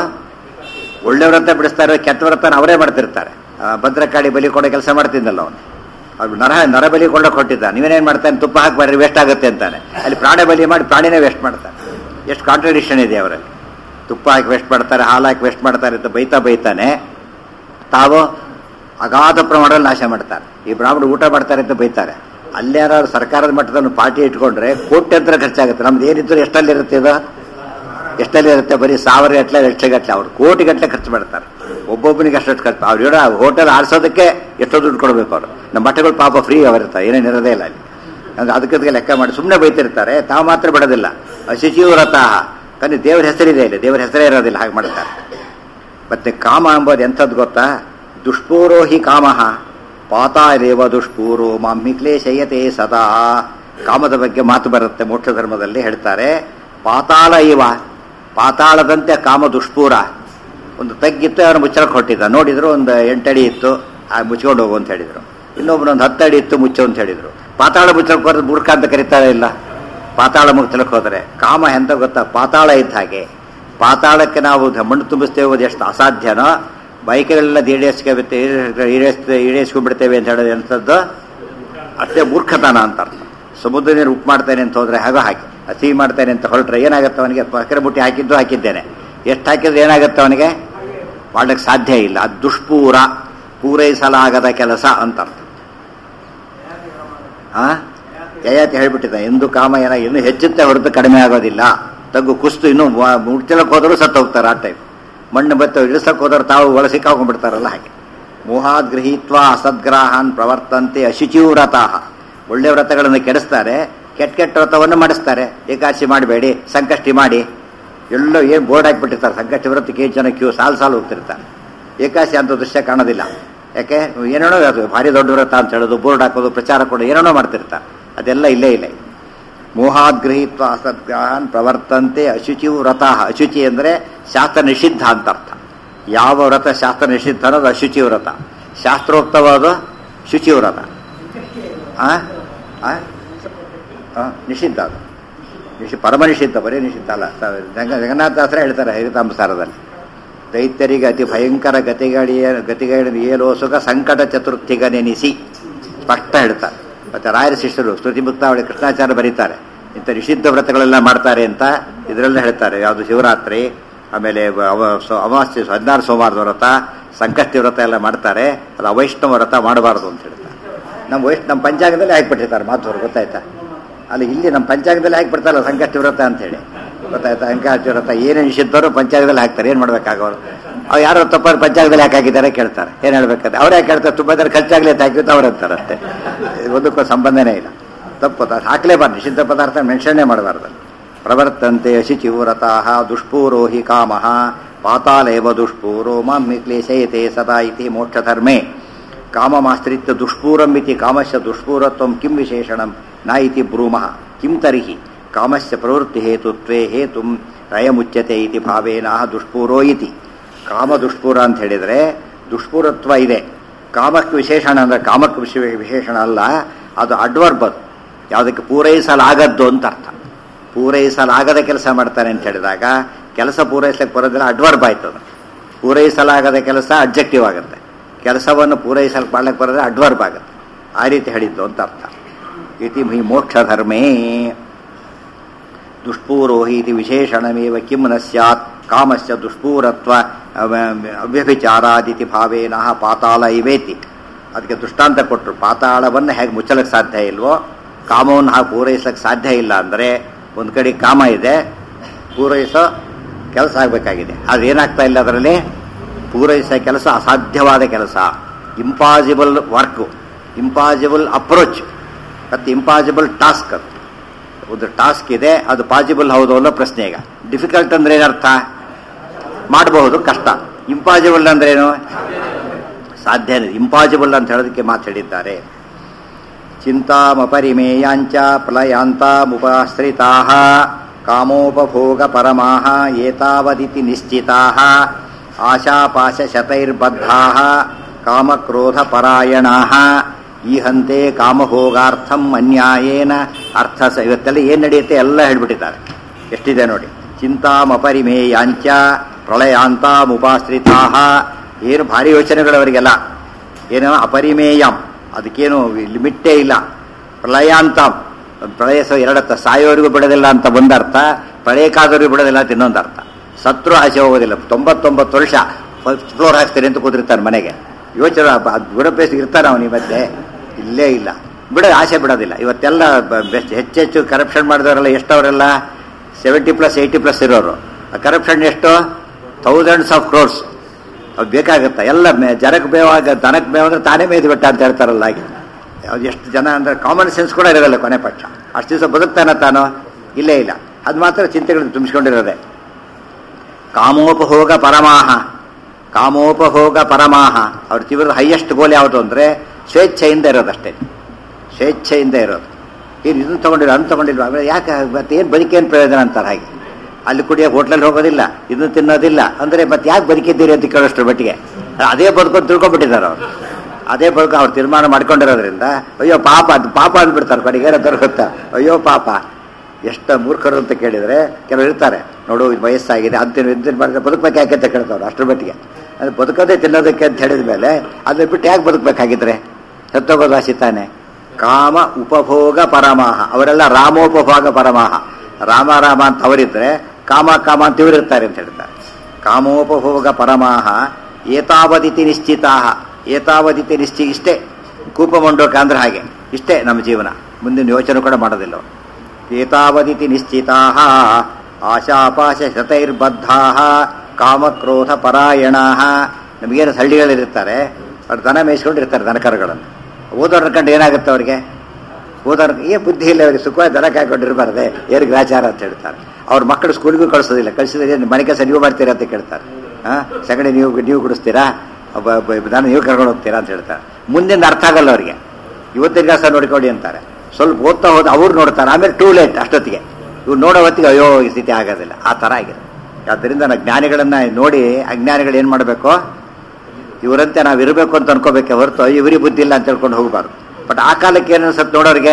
ಒಳ್ಳೆ ವ್ರತ ಬಿಡಿಸ್ತಾರೆ, ಕೆಟ್ಟ ವ್ರತನ ಅವರೇ ಮಾಡ್ತಿರ್ತಾರೆ. ಭದ್ರಕಾಳಿ ಬಲಿ ಕೊಡೋ ಕೆಲಸ ಮಾಡ್ತಿದ್ದಲ್ಲ ಅವನು. ಅವ್ರು ನರ ಬಲಿ ಕೊಳ್ಳೋಕೆ ಹೊಟ್ಟಿದ್ದ. ನೀವೇನೇನು ಮಾಡ್ತಾನೆ? ತುಪ್ಪ ಹಾಕಿ ವೇಸ್ಟ್ ಆಗುತ್ತೆ ಅಂತಾನೆ. ಅಲ್ಲಿ ಪ್ರಾಣ ಬಲಿ ಮಾಡಿ ಪ್ರಾಣಿನೇ ವೇಸ್ಟ್ ಮಾಡ್ತಾರೆ. ಎಷ್ಟು ಕಾಂಟ್ರಡಿಕ್ಷನ್ ಇದೆ ಅವರಲ್ಲಿ. ತುಪ್ಪ ಹಾಕಿ ವೇಸ್ಟ್ ಮಾಡ್ತಾರೆ, ಹಾಲು ಹಾಕಿ ವೇಸ್ಟ್ ಮಾಡ್ತಾರೆ ಅಂತ ಬೈತಾನೆ, ತಾವು ಅಗಾಧ ಪ್ರಮಾಣದಲ್ಲಿ ನಾಶ ಮಾಡ್ತಾರೆ. ಈ ಬ್ರಾಹ್ಮಣರು ಊಟ ಮಾಡ್ತಾರೆ ಅಂತ ಬೈತಾರೆ. ಅಲ್ಲೇ ಯಾರು ಸರ್ಕಾರದ ಮಟ್ಟದಲ್ಲಿ ಪಾರ್ಟಿ ಇಟ್ಕೊಂಡ್ರೆ ಕೋಟ್ಯಂತರ ಖರ್ಚಾಗುತ್ತೆ. ನಮ್ದು ಏನಿದ್ರು ಎಷ್ಟಲ್ಲಿರುತ್ತೆ? ಇದು ಎಷ್ಟಲ್ಲಿರುತ್ತೆ? ಬರೀ 1000 ಗಟ್ಟಲೆ, ಲಕ್ಷಗಟ್ಟಲೆ. ಅವ್ರು ಕೋಟಿಗಟ್ಟಲೆ ಖರ್ಚು ಮಾಡ್ತಾರೆ. ಒಬ್ಬೊಬ್ಬನಿಗೆ ಅಷ್ಟು ಖರ್ಚು. ಅವ್ರು ಹೇಳೋ ಹೋಟೆಲ್ ಆರಿಸೋದಕ್ಕೆ ಎಷ್ಟೋ ದುಡ್ಡು ಕೊಡಬೇಕು ಅವರು. ನಮ್ಮ ಬಟ್ಟೆಗಳು ಪಾಪ ಫ್ರೀ ಅವರಿರ್ತಾರೆ, ಏನೇನು ಇರೋದೇ ಇಲ್ಲ ಅಲ್ಲಿ. ಅಂದ್ರೆ ಅದಕ್ಕೆ ಲೆಕ್ಕ ಮಾಡಿ ಸುಮ್ಮನೆ ಬೈತಿರ್ತಾರೆ. ತಾವು ಮಾತ್ರ ಬಿಡೋದಿಲ್ಲ. ಅಶುಚಿವ್ರತಃ. కానీ ದೇವರ ಹೆಸರಿದೆ ಇಲ್ಲಿ, ದೇವರ ಹೆಸರೇ ಇರೋದಿಲ್ಲ, ಹಾಗೆ ಮಾಡ್ತಾರೆ. ಮತ್ತೆ ಕಾಮ ಎಂಬುದು ಎಂಥದ್ದು ಗೊತ್ತಾ? ದುಷ್ಪೂರೋ ಹಿ ಕಾಮ ಪಾತಾರೇವ ದುಷ್ಪೂರೋ ಮಾಮ್ಮಿ ಕ್ಲೇಶಯತೆ ಸದಾ. ಕಾಮದ ಬಗ್ಗೆ ಮಾತು ಬರುತ್ತೆ ಮೋಕ್ಷ ಧರ್ಮದಲ್ಲಿ, ಹೇಳ್ತಾರೆ. ಪಾತಾಳ ಇವ, ಪಾತಾಳದಂತೆ ಕಾಮ ದುಷ್ಪೂರ. ಒಂದು ತಗ್ಗಿತ್ತು, ಅವನು ಮುಚ್ಚಳಕ್ಕೆ ಹೊಟ್ಟಿದ್ದ. ನೋಡಿದ್ರು ಒಂದು 8 ಅಡಿ ಇತ್ತು, ಮುಚ್ಕೊಂಡು ಹೋಗು ಅಂತ ಹೇಳಿದ್ರು. ಇನ್ನೊಬ್ಬರು ಒಂದು 10 ಅಡಿ ಇತ್ತು, ಮುಚ್ಚು ಅಂತ ಹೇಳಿದ್ರು. ಪಾತಾಳ ಮುಚ್ಚಳಕ್ಕೆ ಹೋದ್ರೆ ಮೂರ್ಖ ಅಂತ ಕರೀತಾರೆ ಇಲ್ಲ. ಪಾತಾಳ ಮುಚ್ಚಲಕ್ಕೆ ಹೋದರೆ ಕಾಮ ಎಂತ ಗೊತ್ತಾ? ಪಾತಾಳ ಇದ್ದ ಹಾಗೆ. ಪಾತಾಳಕ್ಕೆ ನಾವು ಮಣ್ಣು ತುಂಬಿಸ್ತೇವೆ ಎಷ್ಟು ಅಸಾಧ್ಯನೋ, ಬೈಕ್ಗಳೆಲ್ಲ ಈಡೇರಿಸ್ಕೊಂಡ್ಬಿಡ್ತೇವೆ ಅಂತ ಹೇಳೋದು ಎಂಥದ್ದು? ಅಷ್ಟೇ ಮೂರ್ಖತನ ಅಂತ ಅರ್ಥ. ಸಮುದ್ರ ನೀರು ಉಪ್ಪು ಮಾಡ್ತೇನೆ ಅಂತ ಹೋದ್ರೆ ಹಾಗೆ ಹಾಕಿ, ಸಿಹಿ ಮಾಡ್ತೇನೆ ಅಂತ ಹೊರಟ್ರೆ ಏನಾಗುತ್ತೆ ಅವನಿಗೆ? ಸಕ್ಕರೆ ಬುಟ್ಟಿ ಹಾಕಿದ್ದೇನೆ, ಎಷ್ಟು ಹಾಕಿದ್ರೆ ಏನಾಗುತ್ತೆ ಅವನಿಗೆ? ಮಾಡಕ್ಕೆ ಸಾಧ್ಯ ಇಲ್ಲ. ಅದು ದುಷ್ಪೂರ, ಪೂರೈಸಲಾಗದ ಕೆಲಸ ಅಂತ ಅರ್ಥ. ಯಯಾತಿ ಹೇಳ್ಬಿಟ್ಟಿದ್ದ, ಎಂದು ಕಾಮ ಇನ್ನೂ ಹೆಚ್ಚುತ್ತೆ ಹೊರತು ಕಡಿಮೆ ಆಗೋದಿಲ್ಲ. ತಗ್ಗು ಕುಸ್ತು ಇನ್ನೂ ಮುಡ್ಚಲಕ್ಕೆ ಹೋದರೂ ಸತ್ತು ಹೋಗ್ತಾರೆ. ಆ ಟೈಪ್ ಮಣ್ಣು ಬತ್ತ ಇಳಿಸಕ್ಕೆ ಹೋದವರು ತಾವು ಒಳ ಸಿಕ್ಕಾಕೊಂಡ್ಬಿಡ್ತಾರಲ್ಲ ಹಾಗೆ. ಮೋಹಾದ್ ಗೃಹೀತ್ವ ಅಸದ್ಗ್ರಾಹಾನ್ ಪ್ರವರ್ತಂತೆ ಅಶುಚಿವ್ರತಃ. ಒಳ್ಳೆ ವ್ರತಗಳನ್ನು ಕೆಡಿಸ್ತಾರೆ, ಕೆಟ್ಟ ವ್ರತವನ್ನು ಮಾಡಿಸ್ತಾರೆ. ಏಕಾದಶಿ ಮಾಡಬೇಡಿ, ಸಂಕಷ್ಟಿ ಮಾಡಿ, ಎಲ್ಲೋ ಏನು ಬೋರ್ಡ್ ಹಾಕಿಬಿಟ್ಟಿರ್ತಾರೆ. ಸಂಕಷ್ಟಿ ವ್ರತಕ್ಕೆ ಏನು ಜನ ಕ್ಯೂ ಸಾಲು ಹೋಗ್ತಿರ್ತಾರೆ. ಏಕಾದಶಿ ಅಂತ ದೃಶ್ಯ ಕಾಣೋದಿಲ್ಲ. ಯಾಕೆ ಏನೇನೋ ಅದು ಭಾರಿ ದೊಡ್ಡ ವ್ರತ ಅಂತ ಹೇಳೋದು, ಬೋರ್ಡ್ ಹಾಕೋದು, ಪ್ರಚಾರ ಕೊಡೋದು, ಏನೇನೋ ಮಾಡ್ತಿರ್ತಾರೆ. ಅದೆಲ್ಲ ಇಲ್ಲೇ ಇಲ್ಲ. ಮೋಹಾದ್ ಗೃಹೀತ್ವ ಅಸದ್ಗ್ರಾಹಾನ್ ಪ್ರವರ್ತಂತೆ ಅಶುಚಿ ವ್ರತಃ. ಅಶುಚಿ ಅಂದರೆ ಶಾಸ್ತ್ರ ನಿಷಿದ್ಧ ಅಂತ ಅರ್ಥ. ಯಾವ ವ್ರತ ಶಾಸ್ತ್ರ ನಿಷಿದ್ಧ ಅನ್ನೋದು ಅಶುಚಿ ವ್ರತ. ಶಾಸ್ತ್ರೋಕ್ತವಾದ ಶುಚಿ ವ್ರತ ನಿಷಿದ್ಧ. ಅದು ಪರಮ ನಿಷಿದ್ಧ, ಬರೀ ನಿಷಿದ್ಧ ಅಲ್ಲ. ಜಗನ್ನಾಥದಾಸರೇ ಹೇಳ್ತಾರೆ ಹರಿತಾಂಬಸಾರದಲ್ಲಿ, ದೈತ್ಯರಿಗೆ ಅತಿ ಭಯಂಕರ ಗತಿಗಳಿಯ ಏಲೋಸುಗ ಸಂಕಟ ಚತುರ್ಥಿಗ ನೆನೆಸಿ ಸ್ಪಷ್ಟ ಹೇಳ್ತಾರೆ. ಮತ್ತೆ ರಾಯರ ಶಿಷ್ಯರು ಸ್ತುತಿ ಮುಕ್ತಾವಳಿ ಕೃಷ್ಣಾಚಾರ್ಯ ಬರೀತಾರೆ, ಇಂಥ ನಿಷಿದ್ಧ ವ್ರತಗಳೆಲ್ಲ ಮಾಡ್ತಾರೆ ಅಂತ ಇದರಲ್ಲೇ ಹೇಳ್ತಾರೆ. ಯಾವುದು ಶಿವರಾತ್ರಿ, ಆಮೇಲೆ ಅಮಾವಾಸ್ಯೆ 16 ಸೋಮವಾರದ ವ್ರತ, ಸಂಕಷ್ಟಿ ವ್ರತ ಎಲ್ಲ ಮಾಡ್ತಾರೆ. ಅದು ಅವೈಷ್ಣವ ವ್ರತ ಮಾಡಬಾರ್ದು ಅಂತ ಹೇಳ್ತಾರೆ. ನಮ್ಮ ಪಂಚಾಂಗದಲ್ಲಿ ಹಾಕಿಬಿಟ್ಟಿರ್ತಾರೆ ಮಾತುವರು, ಗೊತ್ತಾಯ್ತಾ? ಅಲ್ಲಿ ಇಲ್ಲಿ ನಮ್ಮ ಪಂಚಾಂಗದಲ್ಲಿ ಹಾಕಿಬಿಡ್ತಾರಲ್ಲ ಸಂಕಷ್ಟಿ ವ್ರತ ಅಂತೇಳಿ, ಗೊತ್ತಾಯ್ತಾ? ಸಂಕಷ್ಟಿ ವ್ರತ ಏನೇ ನಿಷಿದ್ಧವರು ಪಂಚಾಂಗದಲ್ಲಿ ಹಾಕ್ತಾರೆ. ಏನು ಮಾಡ್ಬೇಕಾಗವರು? ಅವ್ರು ಯಾರೋ ತಪ್ಪಾರು ಪಂಚಾಂಗದಲ್ಲಿ ಯಾಕೆ ಹಾಕಿದ್ದಾರೆ ಕೇಳ್ತಾರೆ. ಏನು ಹೇಳ್ಬೇಕಾದ್ರೆ ಅವ್ರು ಯಾಕೆ ಹೇಳ್ತಾರೆ? ತುಂಬ ಜನ ಖರ್ಚಾಗಲಿ ಅಂತ ಹಾಕಿತ್ತು ಅವ್ರು ಅಂತಾರೆ ಅಷ್ಟೇ. ಒಂದಕ್ಕೂ ಸಂಬಂಧನೇ ಇಲ್ಲ. ತಪ್ಪು ಹಾಕಲೇಬಾರ್ದು. ನಿಷಿದ್ಧ ಪದಾರ್ಥ ಮೆನ್ಷನ್ನೇ ಮಾಡಬಾರ್ದು. ಪ್ರವರ್ತಂತೆ ಅಶುಚಿ ವ್ರತಃ ದುಷ್ಪೂರೋ ಹಿ ಕಾಮಃ ಪಾತಾಲೇವ ದುಷ್ಪೂರೋ ಮಾಂ ಕ್ಲೇಶಯತೆ ಸದಾ ಇತಿ ಮೋಕ್ಷಧರ್ಮೇ. ಕಾಮಮಾಶ್ರಿತ್ಯ ದುಷ್ಪೂರಂ ಇತಿ ಕಾಮಸ್ಯ ದುಷ್ಪೂರತ್ವಂ ಕಿಂ ವಿಶೇಷಣಂ ನ ಇತಿ ಬ್ರೂಮಃ. ಕಿಂ ತರ್ಹಿ ಕಾಮಸ್ಯ ಪ್ರವೃತ್ತಿ ಹೇತುತ್ವೇ ಹೇತುಂ ರಯಮುಚ್ಯತೆ ಇತಿ ಭಾವೇನ ದುಷ್ಪೂರೋ ಇತಿ. ಕಾಮ ದುಷ್ಪೂರ ಅಂತ ಹೇಳಿದರೆ ದುಷ್ಪೂರತ್ವ ಇದೆ. ಕಾಮಕ್ಕೆ ವಿಶೇಷಣ ಅಂದರೆ ಕಾಮಕ್ಕೆ ವಿಶೇಷಣ ಅಲ್ಲ, ಅದು ಅಡ್ವರ್ಬ್. ಅದು ಯಾವುದಕ್ಕೆ ಪೂರೈಸಲಾಗದ್ದು ಅಂತ ಅರ್ಥ. ಪೂರೈಸಲಾಗದ ಕೆಲಸ ಮಾಡ್ತಾನೆ ಅಂತ ಹೇಳಿದಾಗ ಕೆಲಸ ಪೂರೈಸಲಿಕ್ಕೆ ಬರೋದಿಲ್ಲ, ಅಡ್ವರ್ಬ್ ಆಯ್ತು. ಅದು ಪೂರೈಸಲಾಗದ ಕೆಲಸ ಅಬ್ಜೆಕ್ಟಿವ್ ಆಗುತ್ತೆ. ಕೆಲಸವನ್ನು ಪೂರೈಸಲಿಕ್ಕೆ ಮಾಡ್ಲಿಕ್ಕೆ ಬರೋದ್ರೆ ಅಡ್ವರ್ಬ್ ಆಗುತ್ತೆ. ಆ ರೀತಿ ಹೇಳಿದ್ದು ಅಂತ ಅರ್ಥ. ಇತಿ ಮೋಕ್ಷ ಧರ್ಮೇ ದುಷ್ಪೂರೋ ಇತಿ ವಿಶೇಷಣಮೇವ ಕಿಂ ನ ಸ್ಯಾತ್ ಕಾಮಸ್ಯ ದುಷ್ಪೂರತ್ವ ಅವ್ಯಭಿಚಾರಾದಿತಿ ಭಾವೇನ ಪಾತಾಳ ಇವೇತಿ. ಅದಕ್ಕೆ ದೃಷ್ಟಾಂತ ಕೊಟ್ಟರು. ಪಾತಾಳವನ್ನು ಹೇಗೆ ಮುಚ್ಚಲಿಕ್ಕೆ ಸಾಧ್ಯ ಇಲ್ವೋ ಕಾಮವನ್ನು ಹಾಗೆ ಪೂರೈಸಲಿಕ್ಕೆ ಸಾಧ್ಯ ಇಲ್ಲ. ಅಂದರೆ ಒಂದು ಕಡೆ ಕಾಮ ಇದೆ, ಪೂರೈಸೋ ಕೆಲಸ ಆಗಬೇಕಾಗಿದೆ, ಅದೇನಾಗ್ತಾ ಇಲ್ಲ. ಅದರಲ್ಲಿ ಪೂರೈಸೋ ಕೆಲಸ ಅಸಾಧ್ಯವಾದ ಕೆಲಸ, ಇಂಪಾಸಿಬಲ್ ವರ್ಕು, ಇಂಪಾಸಿಬಲ್ ಅಪ್ರೋಚ್ ಮತ್ತು ಇಂಪಾಸಿಬಲ್ ಟಾಸ್ಕ್. ಅದು ಒಂದು ಟಾಸ್ಕ್ ಇದೆ, ಅದು ಪಾಸಿಬಲ್ ಹೌದು ಅನ್ನೋ ಪ್ರಶ್ನೆ. ಈಗ ಡಿಫಿಕಲ್ಟ್ ಅಂದ್ರೆ ಏನರ್ಥ? ಮಾಡಬಹುದು, ಕಷ್ಟ. ಇಂಪಾಸಿಬಲ್ ಅಂದ್ರೇನು? ಸಾಧ್ಯ. ಇಂಪಾಸಿಬಲ್ ಅಂತ ಹೇಳೋದಕ್ಕೆ ಮಾತಾಡಿದ್ದಾರೆ. ಚಿಂತಾಮಪರಿಮೇಯಾಂಚ ಪ್ರಳಯಾಂತಾಮುಪಾಶ್ರಿತಾಃ ಕಾಮೋಪಭೋಗ ಪರಮಾಃ ಏತಾವದಿತಿ ನಿಶ್ಚಿತಾಃ ಆಶಾಪಾಶಶತೈರ್ಬದ್ಧಾಃ ಕಾಮಕ್ರೋಧ ಪರಾಯಣಾಃ ಈಹಂತೆ ಕಾಮಭೋಗಾರ್ಥಂ ಅನ್ಯಾಯೇನ ಅರ್ಥ. ಇವತ್ತೆಲ್ಲ ಏನು ನಡೆಯುತ್ತೆ ಎಲ್ಲ ಹೇಳ್ಬಿಟ್ಟಿದ್ದಾರೆ. ಎಷ್ಟಿದೆ ನೋಡಿ. ಚಿಂತಾಮಪರಿಮೇಯಾಂಚ ಪ್ರಳಯಾಂತಾಮುಪಾಶ್ರಿತಾಃ. ಏನು ಭಾರಿ ಯೋಚನೆಗಳವರಿಗೆಲ್ಲ. ಏನೋ ಅಪರಿಮೇಯಂ, ಅದಕ್ಕೇನು ಲಿಮಿಟ್ಟೇ ಇಲ್ಲ. ಪ್ರಳಯಾಂತಾಂ, ಪ್ರಳಯ ಎರಡರ್ಥ. ಸಾಯೋರಿಗೂ ಬಿಡೋದಿಲ್ಲ ಅಂತ ಒಂದರ್ಥ, ಪ್ರಳಯಕ್ಕಾದವ್ರಿಗೂ ಬಿಡೋದಿಲ್ಲ ಅಂತ ಇನ್ನೊಂದು ಅರ್ಥ. ಸತ್ರು ಆಸೆ ಹೋಗೋದಿಲ್ಲ. 99 ವರ್ಷ ಫಸ್ಟ್ ಫ್ಲೋರ್ ಹಾಕ್ತಾರೆ ಅಂತ ಕೂತಿರ್ತಾನೆ ಮನೆಗೆ. ಯೋಚನೆ ಬಿಡೋ ಇರ್ತಾನೆ ಅವನು. ಇವತ್ತೇ ಇಲ್ಲೇ ಇಲ್ಲ, ಆಸೆ ಬಿಡೋದಿಲ್ಲ. ಇವತ್ತೆಲ್ಲ ಹೆಚ್ಚೆಚ್ಚು ಕರಪ್ಷನ್ ಮಾಡಿದವರೆಲ್ಲ ಎಷ್ಟವರೆಲ್ಲ 70+ 80+ ಇರೋರು. ಕರಪ್ಷನ್ ಎಷ್ಟು? Thousands of crores. ಅದು ಬೇಕಾಗುತ್ತೆ. ಎಲ್ಲ ಜನಕ್ಕೆ ಬೇವಾಗ ದನಕ್ಕೆ ಬೇವಂದ್ರೆ ತಾನೇ ಮೇಯ್ದು ಬಿಟ್ಟ ಅಂತ ಹೇಳ್ತಾರಲ್ಲ ಹಾಗೆ. ಎಷ್ಟು ಜನ ಅಂದರೆ ಕಾಮನ್ ಸೆನ್ಸ್ ಕೂಡ ಇರೋದಿಲ್ಲ ಕೊನೆ ಪಕ್ಷ. ಅಷ್ಟು ದಿವಸ ಬದುಕ್ತಾನ ತಾನು? ಇಲ್ಲೇ ಇಲ್ಲ. ಅದು ಮಾತ್ರ ಚಿಂತೆಗಳನ್ನು ತುಂಬಿಸ್ಕೊಂಡಿರೋದೆ. ಕಾಮೋಪಭೋಗ ಪರಮಾಹ, ಕಾಮೋಪಭೋಗ ಪರಮಾಹ. ಅವ್ರ ತೀವ್ರದ ಹೈಯೆಸ್ಟ್ ಗೋಲ್ ಯಾವುದು ಅಂದರೆ ಸ್ವೇಚ್ಛೆಯಿಂದ ಇರೋದಷ್ಟೇ. ಸ್ವೇಚ್ಛೆಯಿಂದ ಇರೋದು. ಏನು ಇದನ್ನು ತೊಗೊಂಡಿಲ್ಲ, ಅದನ್ನು ತೊಗೊಂಡಿಲ್ವ, ಯಾಕೆ ಮತ್ತೆ ಏನು ಬದುಕೇನು ಪ್ರಯೋಜನ ಅಂತಾರೆ. ಹಾಗೆ ಅಲ್ಲಿ ಕುಡಿಯೋಕೆ ಹೋಟ್ಲಲ್ಲಿ ಹೋಗೋದಿಲ್ಲ, ಇದನ್ನು ತಿನ್ನೋದಿಲ್ಲ ಅಂದರೆ ಮತ್ತೆ ಯಾಕೆ ಬದುಕಿದ್ದೀರಿ ಅಂತ ಕೇಳೋಷ್ಟ್ರ ಮಟ್ಟಿಗೆ ಅದೇ ಬದುಕೊಂಡು ತಿಳ್ಕೊಂಡ್ಬಿಟ್ಟಿದ್ದಾರೆ ಅವರು. ಅದೇ ಬದುಕು ಅವ್ರು ತೀರ್ಮಾನ ಮಾಡ್ಕೊಂಡಿರೋದ್ರಿಂದ ಅಯ್ಯೋ ಪಾಪ, ಅದು ಪಾಪ ಅಂದ್ಬಿಡ್ತಾರೆ ಕಡೆಗೆ. ಏನಂತಾರೆ ಗೊತ್ತಾ? ಅಯ್ಯೋ ಪಾಪ. ಎಷ್ಟು ಮೂರ್ಖರು ಅಂತ ಕೇಳಿದರೆ ಕೆಲವರು ಇರ್ತಾರೆ ನೋಡು, ವಯಸ್ಸಾಗಿದೆ ಅಂತಿನ ಇಂತಿನ ಮಾಡಿದ್ರೆ ಬದುಕಬೇಕು ಯಾಕೆ ಅಂತ ಕೇಳ್ತಾವ್ರು. ಅಷ್ಟರ ಮಟ್ಟಿಗೆ ಅದು ಬದುಕೋದೇ ತಿನ್ನೋದಕ್ಕೆ ಅಂತ ಹೇಳಿದ ಮೇಲೆ ಅದನ್ನ ಬಿಟ್ಟು ಯಾಕೆ ಬದುಕಬೇಕಾಗಿದ್ರೆ? ಸತ್ತೋಗೋದು ಆಸೆ ತಾನೆ. ಕಾಮ ಉಪಭೋಗ ಪರಮಾಹ, ಅವರೆಲ್ಲ ರಾಮೋಪಭೋಗ ಪರಮಾಹ. ರಾಮ ರಾಮ ಅಂತ ಅವರಿದ್ರೆ ಕಾಮ ಕಾಮ ಅಂತ ಇವರಿರ್ತಾರೆ ಅಂತ ಹೇಳ್ತಾರೆ. ಕಾಮೋಪಭೋಗ ಪರಮಾಹ ಏತಾವದಿತಿ ನಿಶ್ಚಿತಾಹ. ಏತಾವದಿತಿ ಇಷ್ಟೇ ಕೂಪಮಂಡೋಕ ಅಂದ್ರೆ ಹಾಗೆ. ಇಷ್ಟೇ ನಮ್ಮ ಜೀವನ. ಮುಂದಿನ ಯೋಚನೆ ಕೂಡ ಮಾಡೋದಿಲ್ಲ. ಏತಾವದಿತಿ ನಿಶ್ಚಿತಾ ಆಶಾಪಾಶ ಶತೈರ್ಬದ್ಧಾ ಕಾಮಕ್ರೋಧ ಪರಾಯಣ. ನಮಗೇನು ಹಳ್ಳಿಗಳಿರ್ತಾರೆ, ಅವ್ರು ದನ ಮೇಯಿಸ್ಕೊಂಡಿರ್ತಾರೆ, ದನಕರುಗಳನ್ನು. ಓದೋರ್ ಕಂಡು ಏನಾಗುತ್ತೆ ಅವ್ರಿಗೆ? ಓದೋರ್ಗೆ ಬುದ್ಧಿ ಇಲ್ಲ, ಅವರಿಗೆ ಸುಖವಾಗಿ ದನ ಕಾಯ್ಕೊಂಡಿರಬಾರ್ದೆ, ಏನು ಗ್ರಾಚಾರ ಅಂತ ಹೇಳ್ತಾರೆ. ಅವ್ರ ಮಕ್ಕಳು ಸ್ಕೂಲ್ಗೂ ಕಳಿಸೋದಿಲ್ಲ, ಕಳಿಸಿದ್ರೆ ಮನೆ ಕೆಲಸ ನೀವು ಮಾಡ್ತೀರಾ ಅಂತ ಕೇಳ್ತಾರೆ. ಸಗಣಿ ನೀವು ಗುಡಿಸ್ತೀರಾ, ದನ ನೀವು ಕರ್ಕೊಂಡು ಹೋಗ್ತೀರಾ ಅಂತ ಹೇಳ್ತಾರೆ. ಮುಂದಿನ ಅರ್ಥ ಆಗಲ್ಲ ಅವರಿಗೆ. ಇವತ್ತಿನ ಕೆಲಸ ನೋಡ್ಕೊಳ್ಳಿ ಅಂತಾರೆ. ಸ್ವಲ್ಪ ಓದ್ತಾ ಹೋದ ಅವ್ರು ನೋಡ್ತಾರೆ, ಆಮೇಲೆ ಟೂ ಲೇಟ್ ಅಷ್ಟೊತ್ತಿಗೆ. ಇವ್ರು ನೋಡೋ ಹೊತ್ತಿಗೆ ಅಯ್ಯೋ ಈ ಸ್ಥಿತಿ ಆಗೋದಿಲ್ಲ, ಆ ಥರ ಆಗಿದೆ. ಆದ್ದರಿಂದ ನಾವು ಜ್ಞಾನಿಗಳನ್ನು ನೋಡಿ ಅಜ್ಞಾನಿಗಳು ಏನು ಮಾಡಬೇಕು? ಇವರಂತೆ ನಾವು ಇರಬೇಕು ಅಂತ ಅನ್ಕೋಬೇಕೆ ಹೊರತು ಇವರಿಗೆ ಬುದ್ಧಿ ಇಲ್ಲ ಅಂತ ಹೇಳ್ಕೊಂಡು ಹೋಗಬಾರ್ದು. ಬಟ್ ಆ ಕಾಲಕ್ಕೆ ಏನು ಅನ್ಸುತ್ತೆ ನೋಡೋರಿಗೆ,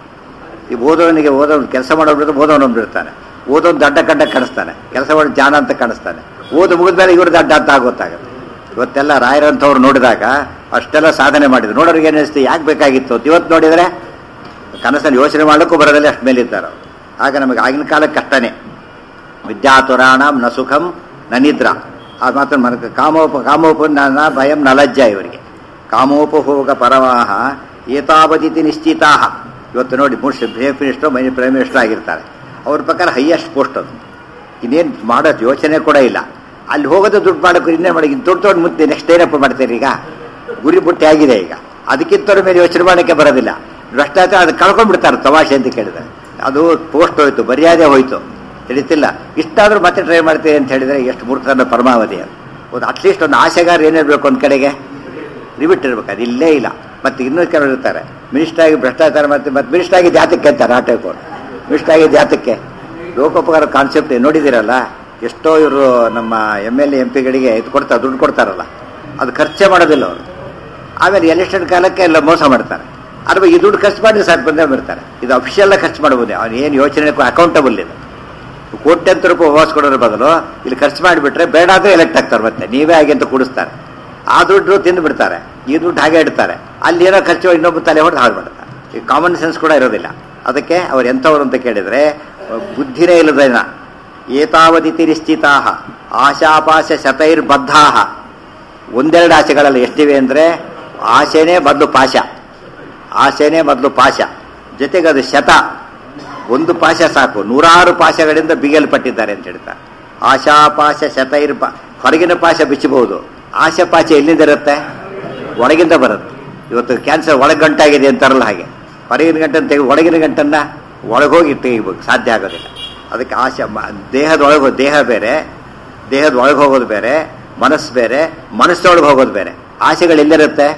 ಈ ಓದೋನಿಗೆ ಕೆಲಸ ಮಾಡೋದು ಓದೋನೊಬ್ಬ ಇರ್ತಾನೆ, ಓದೋದು ದಡ್ಡ ಕಂಡ ಕಾಣಿಸ್ತಾನೆ, ಕೆಲಸ ಮಾಡೋ ಜಾನ ಅಂತ ಕಾಣಿಸ್ತಾನೆ. ಓದು ಮುಗಿದ್ಮೇಲೆ ಇವ್ರು ದಡ್ಡ ಅಂತ ಗೊತ್ತಾಗುತ್ತೆ. ಇವತ್ತೆಲ್ಲ ರಾಯರಂಥವ್ರು ನೋಡಿದಾಗ ಅಷ್ಟೆಲ್ಲ ಸಾಧನೆ ಮಾಡಿದ್ರು, ನೋಡೋರಿಗೆ ಏನು ಅನಿಸ್ತು, ಯಾಕೆ ಬೇಕಾಗಿತ್ತು ಅಂತ. ಇವತ್ತು ನೋಡಿದರೆ ಕನಸಲ್ಲಿ ಯೋಚನೆ ಮಾಡೋಕ್ಕೂ ಬರೋದಲ್ಲಿ ಅಷ್ಟು ಮೇಲೆ ಇದ್ದಾರೆ. ಆಗ ನಮಗೆ ಆಗಿನ ಕಾಲಕ್ಕೆ ಕಷ್ಟನೇ. ವಿದ್ಯಾತುರಾಣಂ ನ ಸುಖಂ ನ ನಿದ್ರಾ. ಆ ಮಾತ್ರ ಮನಕ್ಕೆ ಕಾಮೋಪ ನ ಭಯಂ ನ ಲಜ್ಜಾ. ಇವರಿಗೆ ಕಾಮೋಪಭೋಗ ಪರವಾಹ ಏತಾವದಿತಿ ನಿಶ್ಚಿತಾ. ಇವತ್ತು ನೋಡಿ ಚೀಫ್ ಮಿನಿಸ್ಟರ್ ಪ್ರೈಮ್ ಮಿನಿಸ್ಟರ್ ಆಗಿರ್ತಾರೆ, ಅವ್ರ ಪ್ರಕಾರ ಹೈಯೆಸ್ಟ್ ಪೋಸ್ಟ್ ಅದು. ಇನ್ನೇನು ಮಾಡೋದು ಯೋಚನೆ ಕೂಡ ಇಲ್ಲ. ಅಲ್ಲಿ ಹೋಗೋದು ದುಡ್ಡು ಮಾಡೋಕೆ ಇನ್ನೇನು ಮಾಡಿ ದುಡ್ಡು ಮುಂದೆ ನೆಕ್ಸ್ಟ್ ಏನಪ್ಪ ಮಾಡ್ತೀರಿ? ಈಗ ಗುರಿ ಬುಟ್ಟಿ ಆಗಿದೆ. ಈಗ ಅದಕ್ಕಿಂತವ್ರ ಮೇಲೆ ಯೋಚನೆ ಮಾಡೋಕ್ಕೆ ಬರೋದಿಲ್ಲ. ಭ್ರಷ್ಟಾಚಾರ ಅದು ಕಳ್ಕೊಂಡ್ಬಿಡ್ತಾರೆ ತಮಾಷೆ ಅಂತ ಕೇಳಿದ್ರೆ. ಅದು ಪೋಸ್ಟ್ ಹೋಯ್ತು, ಮರ್ಯಾದೆ ಹೋಯ್ತು, ತಿಳಿತಿಲ್ಲ. ಇಷ್ಟಾದರೂ ಮತ್ತೆ ಟ್ರೈ ಮಾಡ್ತೀವಿ ಅಂತ ಹೇಳಿದರೆ ಎಷ್ಟು ಮೂರ್ಖನ ಪರಮಾವಧಿ ಅದು. ಒಂದು ಅಟ್ಲೀಸ್ಟ್ ಒಂದು ಆಸೆಗಾರ ಏನಿರಬೇಕು, ಒಂದು ಕಡೆಗೆ ಲಿಮಿಟ್ ಇರಬೇಕು. ಅದು ಇಲ್ಲೇ ಇಲ್ಲ. ಮತ್ತು ಇನ್ನೂ ಕೆಲವರು ಇರ್ತಾರೆ, ಮಿನಿಸ್ಟರ್ ಆಗಿ ಭ್ರಷ್ಟಾಚಾರ ಮಾಡ್ತೀವಿ, ಮತ್ತು ಮಿನಿಸ್ಟರ್ ಆಗಿ ಜಾತಕ್ಕೆ ಅಂತಾರೆ. ಆ ಟೈಪ್ ಅವರು ಮಿನಿಸ್ಟರ್ ಆಗಿ ಜಾತಕ್ಕೆ ಲೋಕೋಪಕಾರ ಕಾನ್ಸೆಪ್ಟ್ ನೋಡಿದ್ದೀರಲ್ಲ. ಎಷ್ಟೋ ಇವರು ನಮ್ಮ MLA MP ಗಳಿಗೆ ಇದು ಕೊಡ್ತಾರೆ, ದುಡ್ಡು ಕೊಡ್ತಾರಲ್ಲ, ಅದು ಖರ್ಚೇ ಮಾಡೋದಿಲ್ಲ ಅವರು. ಆಮೇಲೆ ಎಲೆಕ್ಷನ್ ಕಾಲಕ್ಕೆ ಎಲ್ಲ ಮೋಸ ಮಾಡ್ತಾರೆ. ಅಥವಾ ಈ ದುಡ್ಡು ಖರ್ಚು ಮಾಡಿ ಸಾಕು ಬಂದೇ ಬರ್ತಾರೆ. ಇದು ಅಫಿಷಿಯಲ್ ಖರ್ಚು ಮಾಡ್ಬೋದು. ಅವ್ನು ಏನು ಯೋಚನೆ ಅಕೌಂಟಬಲ್ ಇದೆ. ಕೋಟ್ಯಂತರ ರೂಪಾಯಿ ಉಪವಾಸ ಕೊಡೋದ್ರ ಬದಲು ಇಲ್ಲಿ ಖರ್ಚು ಮಾಡಿಬಿಟ್ರೆ ಬೇಡ ಆದರೆ ಎಲೆಕ್ಟ್ ಆಗ್ತಾರೆ. ಮತ್ತೆ ನೀವೇ ಹಾಗೆ ಅಂತ ಕೂಡಿಸ್ತಾರೆ. ಆ ದುಡ್ಡು ತಿಂದು ಬಿಡ್ತಾರೆ, ಈ ದುಡ್ಡು ಹಾಗೆ ಇಡ್ತಾರೆ. ಅಲ್ಲಿ ಏನೋ ಖರ್ಚು ಇನ್ನೊಬ್ಬ ತಲೆ ಹೊಡೆದು ಹಾಳು ಮಾಡ್ತಾರೆ. ಈ ಕಾಮನ್ ಸೆನ್ಸ್ ಕೂಡ ಇರೋದಿಲ್ಲ. ಅದಕ್ಕೆ ಅವ್ರು ಎಂಥವ್ರು ಅಂತ ಕೇಳಿದರೆ ಬುದ್ಧಿನೇ ಇಲ್ಲದೇನ. ಏತಾವದಿತಿ ನಿಶ್ಚಿತಾ ಆಶಾಪಾಶ ಶತೈರ್ಬದ್ಧಾ. ಒಂದೆರಡು ಆಸೆಗಳಲ್ಲ, ಎಷ್ಟಿವೆ ಅಂದರೆ ಆಸೆನೇ ಮೊದಲು ಪಾಶ, ಆಸೆನೇ ಮೊದಲು ಪಾಶ, ಜೊತೆಗೆ ಅದು ಶತ. ಒಂದು ಪಾಶ ಸಾಕು, 100 ಪಾಶಗಳಿಂದ ಬಿಗಿಯಲ್ಪಟ್ಟಿದ್ದಾರೆ ಅಂತ ಹೇಳ್ತಾರೆ. ಆಶಾಪಾಶ ಶತೈರ್ಬ. ಹೊರಗಿನ ಪಾಶ ಬಿಚ್ಚಬಹುದು, ಆಶೆ ಪಾಶ ಎಲ್ಲಿಂದ ಇರುತ್ತೆ? ಒಳಗಿಂದ ಬರುತ್ತೆ. ಇವತ್ತು ಕ್ಯಾನ್ಸರ್ ಒಳಗೆ ಗಂಟಾಗಿದೆ ಅಂತಾರಲ್ಲ, ಹಾಗೆ ಹೊರಗಿನ ಗಂಟನ್ನು ತೆಗೆದು ಒಳಗಿನ ಗಂಟನ್ನು ಒಳಗೋಗಿ ತೆಗಿಬೇಕು, ಸಾಧ್ಯ ಆಗೋದಿಲ್ಲ. ಅದಕ್ಕೆ ಆಶೆ ದೇಹದೊಳಗೆ, ದೇಹ ಬೇರೆ, ದೇಹದ ಒಳಗೆ ಹೋಗೋದು ಬೇರೆ, ಮನಸ್ಸು ಬೇರೆ, ಮನಸ್ಸೊಳಗೆ ಹೋಗೋದು ಬೇರೆ. ಆಸೆಗಳು ಎಲ್ಲಿರುತ್ತೆ?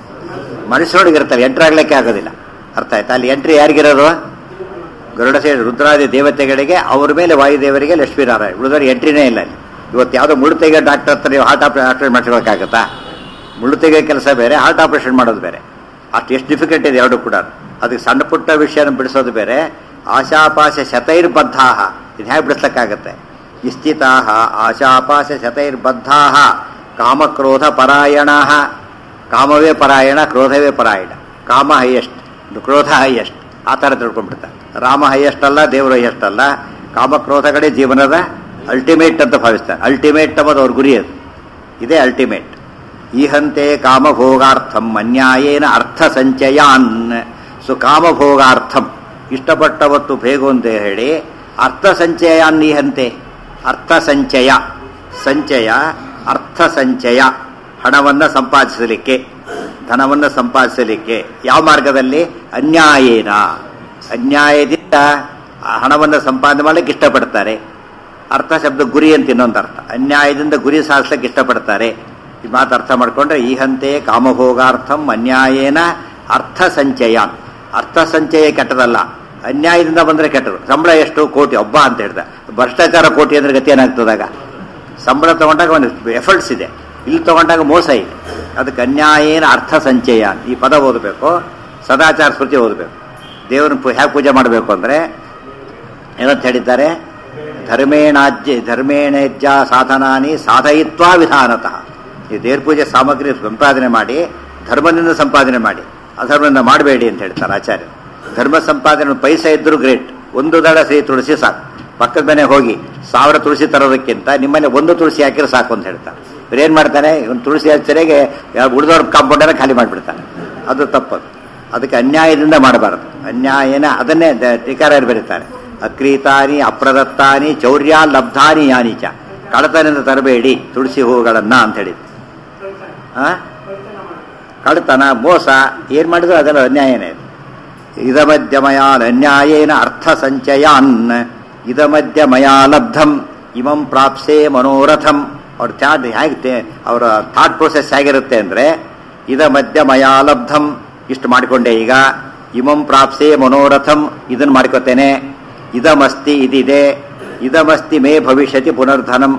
ಮನಸ್ಸೊಳಗೆ ಇರ್ತಾರೆ, ಎಂಟ್ರಿ ಆಗ್ಲಿಕ್ಕೆ ಆಗೋದಿಲ್ಲ. ಅರ್ಥ ಆಯ್ತಾ? ಅಲ್ಲಿ ಎಂಟ್ರಿ ಯಾರಿಗಿರೋದು? ಗರುಡ ಸೇರಿ ರುದ್ರಾದಿ ದೇವತೆಗಳಿಗೆ, ಅವ್ರ ಮೇಲೆ ವಾಯುದೇವರಿಗೆ, ಲಕ್ಷ್ಮೀನಾರಾಯಣ. ಉಳಿದವ್ರಿಗೆ ಎಂಟ್ರಿನೇ ಇಲ್ಲ ಅಲ್ಲಿ. ಇವತ್ತು ಯಾವುದೋ ಮುಳ್ಳು ತೆಗೆಯೋ ಡಾಕ್ಟರ್ ಹತ್ರ ನೀವು ಹಾರ್ಟ್ ಆಪರೇಷನ್ ಮಾಡಿಸ್ಬೇಕಾಗತ್ತಾ? ಮುಳ್ಳು ತೆಗೆಯೋ ಕೆಲಸ ಬೇರೆ, ಹಾರ್ಟ್ ಆಪರೇಷನ್ ಮಾಡೋದು ಬೇರೆ. ಅಷ್ಟು ಎಷ್ಟು ಡಿಫಿಕಲ್ಟ್ ಇದೆ ಎರಡು ಕೂಡ. ಅದಕ್ಕೆ ಸಣ್ಣ ಪುಟ್ಟ ವಿಷಯನ ಬಿಡಿಸೋದು ಬೇರೆ. ಆಶಾಪಾಶ ಶತೈರ್ಬದ್ಧಾ, ಇದು ಹೇಗೆ ಬಿಡಿಸ್ಲಿಕ್ಕಾಗತ್ತೆ? ನಿಶ್ಚಿತಾ ಆಶಾಪಾಶ ಶತೈರ್ಬದ್ಧಾ ಕಾಮಕ್ರೋಧ ಪರಾಯಣ. ಕಾಮವೇ ಪರಾಯಣ, ಕ್ರೋಧವೇ ಪರಾಯಣ. ಕಾಮ ಹೈಯೆಸ್ಟ್, ಕ್ರೋಧ ಹೈಯೆಸ್ಟ್, ಆ ಥರ ತಿಳ್ಕೊಂಡ್ಬಿಡ್ತಾರೆ. ರಾಮ ಹೈಯೆಸ್ಟ್ ಅಲ್ಲ, ದೇವರು ಹೈಯೆಸ್ಟ್ ಅಲ್ಲ. ಕಾಮಕ್ರೋಧಗಳೇ ಜೀವನದ ಅಲ್ಟಿಮೇಟ್ ಅಂತ ಭಾವಿಸ್ತಾರೆ. ಅಲ್ಟಿಮೇಟ್ ಅನ್ನೋದು ಅವ್ರ ಗುರಿ, ಅದು ಇದೇ ಅಲ್ಟಿಮೇಟ್. ಈ ಹಂತೆ ಕಾಮಭೋಗಾರ್ಥಂ ಅನ್ಯಾಯೇನ ಅರ್ಥ ಸಂಚಯಾನ್. ಸೊ ಕಾಮಭೋಗಾರ್ಥಂ ಇಷ್ಟಪಟ್ಟವತ್ತು ಬೇಗು ಅಂತ ಹೇಳಿ ಅರ್ಥ ಸಂಚಯಾನ್. ಈ ಹಂತೆ ಅರ್ಥ ಸಂಚಯ, ಸಂಚಯ ಅರ್ಥ ಸಂಚಯ, ಹಣವನ್ನು ಸಂಪಾದಿಸಲಿಕ್ಕೆ, ಧನವನ್ನು ಸಂಪಾದಿಸಲಿಕ್ಕೆ. ಯಾವ ಮಾರ್ಗದಲ್ಲಿ? ಅನ್ಯಾಯೇನ, ಅನ್ಯಾಯದಿಂದ ಹಣವನ್ನು ಸಂಪಾದನೆ ಮಾಡಲಿಕ್ಕೆ ಇಷ್ಟಪಡ್ತಾರೆ. ಅರ್ಥ ಶಬ್ದ ಗುರಿ ಅಂತ ಇನ್ನೊಂದು ಅರ್ಥ. ಅನ್ಯಾಯದಿಂದ ಗುರಿ ಸಾಧಿಸಲಿಕ್ಕೆ ಇಷ್ಟಪಡ್ತಾರೆ. ಈ ಮಾತು ಅರ್ಥ ಮಾಡಿಕೊಂಡ್ರೆ ಈ ಹಂತೆ ಕಾಮಭೋಗಾರ್ಥಂ ಅನ್ಯಾಯೇನ ಅರ್ಥ ಸಂಚಯ. ಅರ್ಥ ಸಂಚಯ ಕೆಟ್ಟದಲ್ಲ, ಅನ್ಯಾಯದಿಂದ ಬಂದರೆ ಕೆಟ್ಟದು. ಸಂಬಳ ಎಷ್ಟು? ಕೋಟಿ. ಒಬ್ಬ ಅಂತ ಹೇಳ್ದ. ಭ್ರಷ್ಟಾಚಾರ ಕೋಟಿ ಅಂದ್ರೆ ಗತಿ ಏನಾಗ್ತದಾಗ? ಸಂಬಳ ತಗೊಂಡಾಗ ಒಂದು ಎಫರ್ಟ್ಸ್ ಇದೆ, ಇಲ್ಲಿ ತಗೊಂಡಾಗ ಮೋಸ ಇದೆ. ಅದಕ್ಕೆ ಅನ್ಯಾಯೇನ ಅರ್ಥ ಸಂಚಯ ಈ ಪದ ಓದಬೇಕು. ಸದಾಚಾರ ಸ್ಮೃತಿ ಓದಬೇಕು. ದೇವರನ್ನ ಹೇಗೆ ಪೂಜೆ ಮಾಡಬೇಕು ಅಂದರೆ ಏನಂತ ಹೇಳಿದ್ದಾರೆ? ಧರ್ಮೇಣೇಜ್ಜ ಸಾಧನಾನಿ ಸಾಧಯಿತ್ವಾ ವಿಧಾನತಃ. ಈ ದೇವ್ರ ಪೂಜೆ ಸಾಮಗ್ರಿ ಸಂಪಾದನೆ ಮಾಡಿ, ಧರ್ಮದಿಂದ ಸಂಪಾದನೆ ಮಾಡಿ, ಅಧರ್ಮದಿಂದ ಮಾಡಬೇಡಿ ಅಂತ ಹೇಳ್ತಾರೆ ಆಚಾರ್ಯ. ಧರ್ಮ ಸಂಪಾದನೆ ಪೈಸೆ ಇದ್ದರೂ ಗ್ರೇಟ್. ಒಂದು ದಳ ಸಿಹಿ ತುಳಸಿ ಸಾಕು. ಪಕ್ಕದ ಮನೆ ಹೋಗಿ 1000 ತುಳಸಿ ತರೋದಕ್ಕಿಂತ ನಿಮ್ಮನೆ ಒಂದು ತುಳಸಿ ಹಾಕಿದ್ರೆ ಸಾಕು ಅಂತ ಹೇಳ್ತಾರೆ. ಇವ್ರೇನು ಮಾಡ್ತಾನೆ? ಒಂದು ತುಳಸಿ ಹಚ್ಚರಿಗೆ ಉಳಿದವ್ರ ಕಾಂಪೌಂಡನ್ನ ಖಾಲಿ ಮಾಡಿಬಿಡ್ತಾನೆ. ಅದು ತಪ್ಪದು. ಅದಕ್ಕೆ ಅನ್ಯಾಯದಿಂದ ಮಾಡಬಾರದು. ಅನ್ಯಾಯನ ಅದನ್ನೇ ಟೀಕಾರಾಯರು ಬರೀತಾರೆ, ಅಕ್ರೀತಾನಿ ಅಪ್ರದತ್ತಾನಿ ಚೌರ್ಯ ಲಬ್ಧಾನಿ ಯಾನಿಚ, ಕಳತನದಿಂದ ತರಬೇಡಿ ತುಳಸಿ ಹೂಗಳನ್ನ ಅಂತ ಹೇಳಿದ್ರು. ಕಳತನ ಮೋಸ ಏನ್ ಮಾಡಿದ್ರು ಅದೆಲ್ಲ ಅನ್ಯಾಯನೇ. ಇದಮಧ್ಯ ಮಯಾ ಅನ್ಯಾಯೇನ ಅರ್ಥ ಸಂಚಯಾನ್ ಇದಮಧ್ಯ ಮಯಾ ಲಬ್ಧಂ ಇಮಂ ಪ್ರಾಪ್ಸೆ ಮನೋರಥಂ. ಅವ್ರ ಹೇಗೆ ಅವರ ಥಾಟ್ ಪ್ರೋಸೆಸ್ ಹೇಗಿರುತ್ತೆ ಅಂದ್ರೆ, ಇದಮಧ್ಯ ಮಯಾ ಲಬ್ಧಂ ಇಷ್ಟು ಮಾಡಿಕೊಂಡೆ, ಈಗ ಇಮಂ ಪ್ರಾಪ್ಸೆ ಮನೋರಥಂ ಇದನ್ನು ಮಾಡ್ಕೋತೇನೆ, ಇದಮಸ್ತಿ ಇದಿದೆ, ಇದಮಸ್ತಿ ಮೇ ಭವಿಷ್ಯತಿ ಪುನರ್ಧನಂ